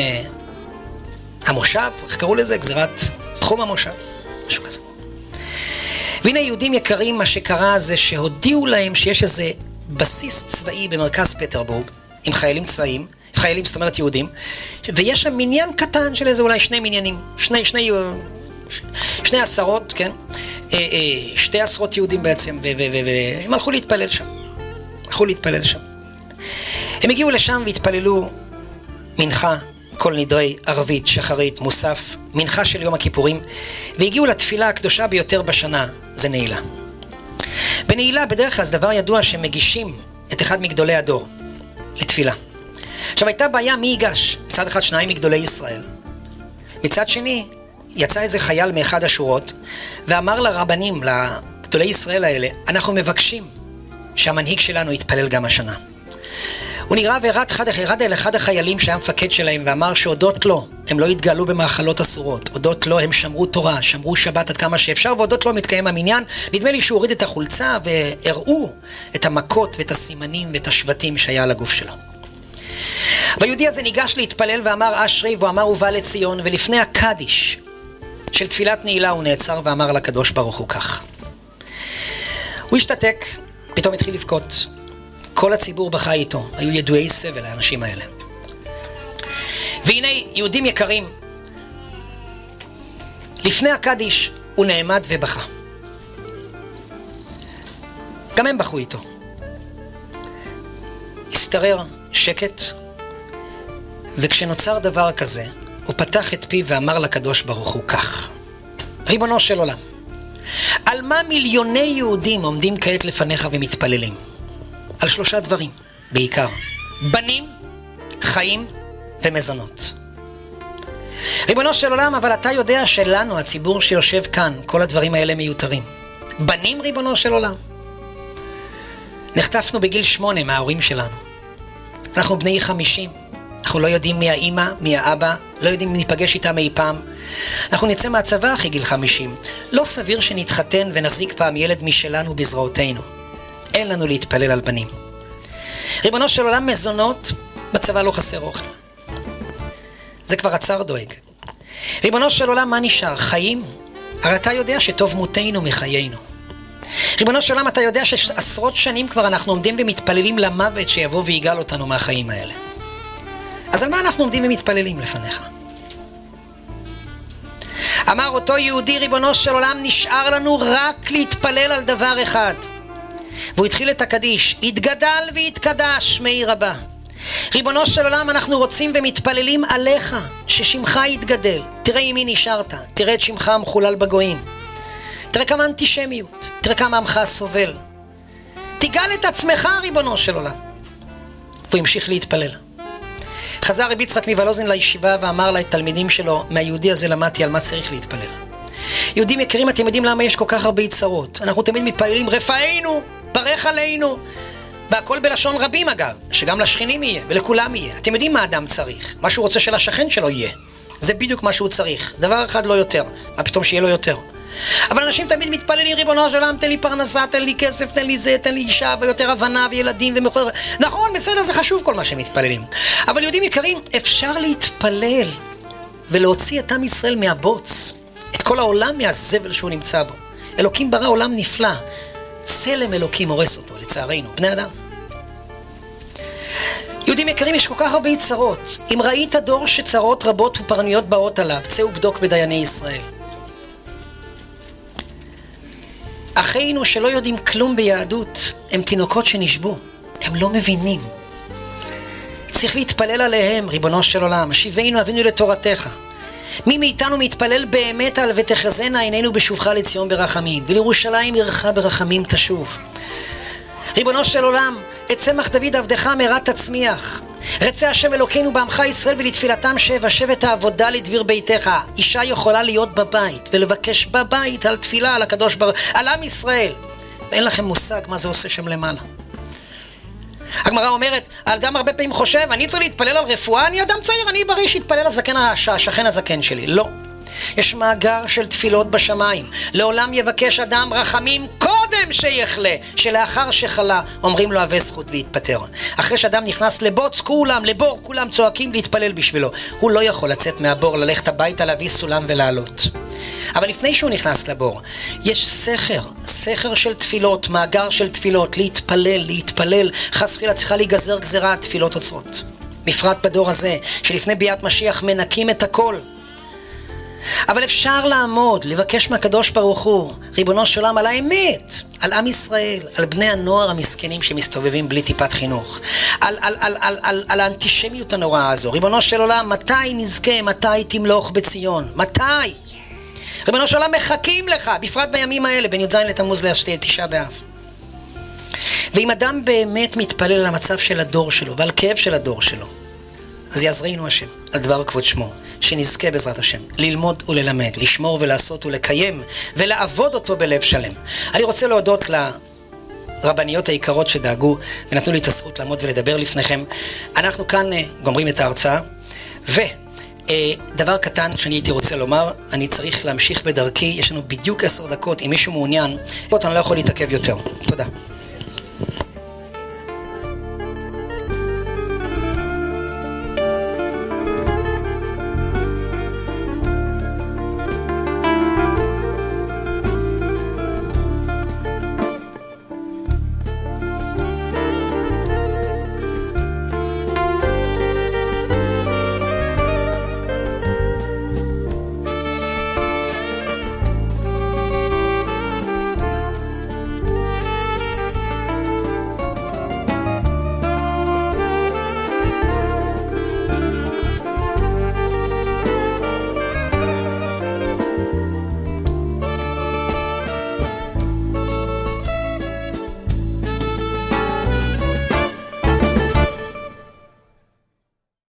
Speaker 1: המושב, איך קראו לזה? גזירת תחום המושב, משהו כזה. והנה יהודים יקרים, מה שקרה זה שהודיעו להם שיש איזה בסיס צבאי במרכז פטרבורג, עם חיילים צבאיים, חיילים, זאת אומרת יהודים, ויש שם מניין קטן של איזה אולי שני מניינים, שני, שני, שני עשרות, כן? שתי עשרות יהודים בעצם, והם הלכו להתפלל שם. הלכו להתפלל שם. הם הגיעו לשם והתפללו מנחה, כל נדרי, ערבית, שחרית, מוסף, מנחה של יום הכיפורים, והגיעו לתפילה הקדושה ביותר בשנה, זה נעילה. בנעילה בדרך כלל זה דבר ידוע שמגישים את אחד מגדולי הדור לתפילה. עכשיו הייתה בעיה מי ייגש, מצד אחד שניים מגדולי ישראל, מצד שני יצא איזה חייל מאחד השורות ואמר לרבנים, לגדולי ישראל האלה, אנחנו מבקשים שהמנהיג שלנו יתפלל גם השנה. הוא נראה וירד אחד, אחד אל אחד החיילים שהיה מפקד שלהם ואמר שהודות לו הם לא התגלו במאכלות אסורות, הודות לו הם שמרו תורה, שמרו שבת עד כמה שאפשר, והודות לו מתקיים המניין. נדמה לי שהוא הוריד את החולצה והראו את המכות ואת הסימנים ואת השבטים שהיה על הגוף שלו. והיהודי הזה ניגש להתפלל ואמר אשרי, והוא אמר ובא לציון, ולפני הקדיש של תפילת נעילה הוא נעצר ואמר לקדוש ברוך הוא כך. הוא השתתק, פתאום התחיל לבכות. כל הציבור בכה איתו, היו ידועי סבל האנשים האלה. והנה יהודים יקרים, לפני הקדיש הוא נעמד ובכה. גם הם בכו איתו. הסתרר שקט, וכשנוצר דבר כזה, הוא פתח את פיו ואמר לקדוש ברוך הוא כך. ריבונו של עולם, על מה מיליוני יהודים עומדים כעת לפניך ומתפללים? על שלושה דברים, בעיקר. בנים, חיים ומזונות. ריבונו של עולם, אבל אתה יודע שלנו, הציבור שיושב כאן, כל הדברים האלה מיותרים. בנים, ריבונו של עולם. נחטפנו בגיל שמונה מההורים שלנו. אנחנו בני חמישים. אנחנו לא יודעים מי האמא, מי האבא, לא יודעים אם ניפגש איתם אי פעם. אנחנו נצא מהצבא אחרי גיל חמישים. לא סביר שנתחתן ונחזיק פעם ילד משלנו בזרועותינו. אין לנו להתפלל על בנים. ריבונו של עולם, מזונות, בצבא לא חסר אוכל. זה כבר הצאר דואג. ריבונו של עולם, מה נשאר? חיים? הרי אתה יודע שטוב מותנו מחיינו. ריבונו של עולם, אתה יודע שעשרות שנים כבר אנחנו עומדים ומתפללים למוות שיבוא ויגאל אותנו מהחיים האלה. אז על מה אנחנו עומדים ומתפללים לפניך? אמר אותו יהודי, ריבונו של עולם, נשאר לנו רק להתפלל על דבר אחד. והוא התחיל את הקדיש, התגדל והתקדש שמי רבה. ריבונו של עולם, אנחנו רוצים ומתפללים עליך, ששמך יתגדל. תראה עם מי נשארת, תראה את שמך המחולל בגויים. תראה כמה אנטישמיות, תראה כמה עמך סובל. תגל את עצמך, ריבונו של עולם. והוא המשיך להתפלל. חזר רבי יצחק מוולוז'ין לישיבה ואמר לתלמידים שלו, מהיהודי הזה למדתי על מה צריך להתפלל. יהודים יקרים, אתם יודעים למה יש כל כך הרבה יצרות? אנחנו תמיד מתפללים, רפאנו, ברך עלינו. והכל בלשון רבים אגב, שגם לשכנים יהיה ולכולם יהיה. אתם יודעים מה אדם צריך? מה שהוא רוצה שלשכן שלו יהיה. זה בדיוק מה שהוא צריך. דבר אחד לא יותר. מה פתאום שיהיה לו יותר? אבל אנשים תמיד מתפללים, ריבונו של עולם, תן לי פרנסה, תן לי כסף, תן לי זה, תן לי אישה, ויותר הבנה וילדים ומחור... נכון, בסדר, זה חשוב כל מה שהם מתפללים. אבל יהודים יקרים, אפשר להתפלל ולהוציא את עם ישראל מהבוץ, את כל העולם מהזבל שהוא נמצא בו. אלוקים ברא עולם נפלא. צלם אלוקים הורס אותו, לצערנו, בני אדם. יהודים יקרים, יש כל כך הרבה יצרות. אם ראית דור שצרות רבות ופרניות באות עליו, צא ובדוק בדייני ישראל. אחינו שלא יודעים כלום ביהדות, הם תינוקות שנשבו. הם לא מבינים. צריך להתפלל עליהם, ריבונו של עולם. שיבנו אבינו לתורתך. מי מאיתנו מתפלל באמת על ותחזינה עינינו בשובך לציון ברחמים, ולירושלים עירך ברחמים תשוב. ריבונו של עולם, את צמח דוד עבדך מהרה תצמיח. רצה השם אלוקינו בעמך ישראל ולתפילתם שב, השב את העבודה לדביר ביתך. אישה יכולה להיות בבית ולבקש בבית על תפילה על הקדוש ברוך הוא, על עם ישראל. ואין לכם מושג מה זה עושה שם למעלה. הגמרא אומרת, האדם הרבה פעמים חושב, אני צריך להתפלל על רפואה, אני אדם צעיר, אני בריא שיתפלל על הזקן, השכן הזקן שלי. לא. יש מאגר של תפילות בשמיים. לעולם יבקש אדם רחמים קודם שיחלה, שלאחר שחלה אומרים לו הווה זכות ויתפטר. אחרי שאדם נכנס לבוץ, כולם, לבור, כולם צועקים להתפלל בשבילו. הוא לא יכול לצאת מהבור, ללכת הביתה, להביא סולם ולעלות. אבל לפני שהוא נכנס לבור, יש סכר, סכר של תפילות, מאגר של תפילות, להתפלל, להתפלל. חס וחלילה צריכה להיגזר גזרה, תפילות עוצרות. בפרט בדור הזה, שלפני ביאת משיח מנקים את הכל. אבל אפשר לעמוד, לבקש מהקדוש ברוך הוא, ריבונו של עולם, על האמת, על עם ישראל, על בני הנוער המסכנים שמסתובבים בלי טיפת חינוך, על, על, על, על, על, על האנטישמיות הנוראה הזו. ריבונו של עולם, מתי נזכה, מתי תמלוך בציון? מתי? ריבונו של עולם, מחכים לך, בפרט בימים האלה, בין י"ז לתמוז לתשעה באב. ואם אדם באמת מתפלל על המצב של הדור שלו ועל כאב של הדור שלו, אז יעזרנו השם על דבר כבוד שמו, שנזכה בעזרת השם ללמוד וללמד, לשמור ולעשות ולקיים ולעבוד אותו בלב שלם. אני רוצה להודות לרבניות היקרות שדאגו ונתנו לי את הזכות לעמוד ולדבר לפניכם. אנחנו כאן גומרים את ההרצאה, ודבר קטן שאני הייתי רוצה לומר, אני צריך להמשיך בדרכי, יש לנו בדיוק עשר דקות, אם מישהו מעוניין, אני לא יכול להתעכב יותר. תודה.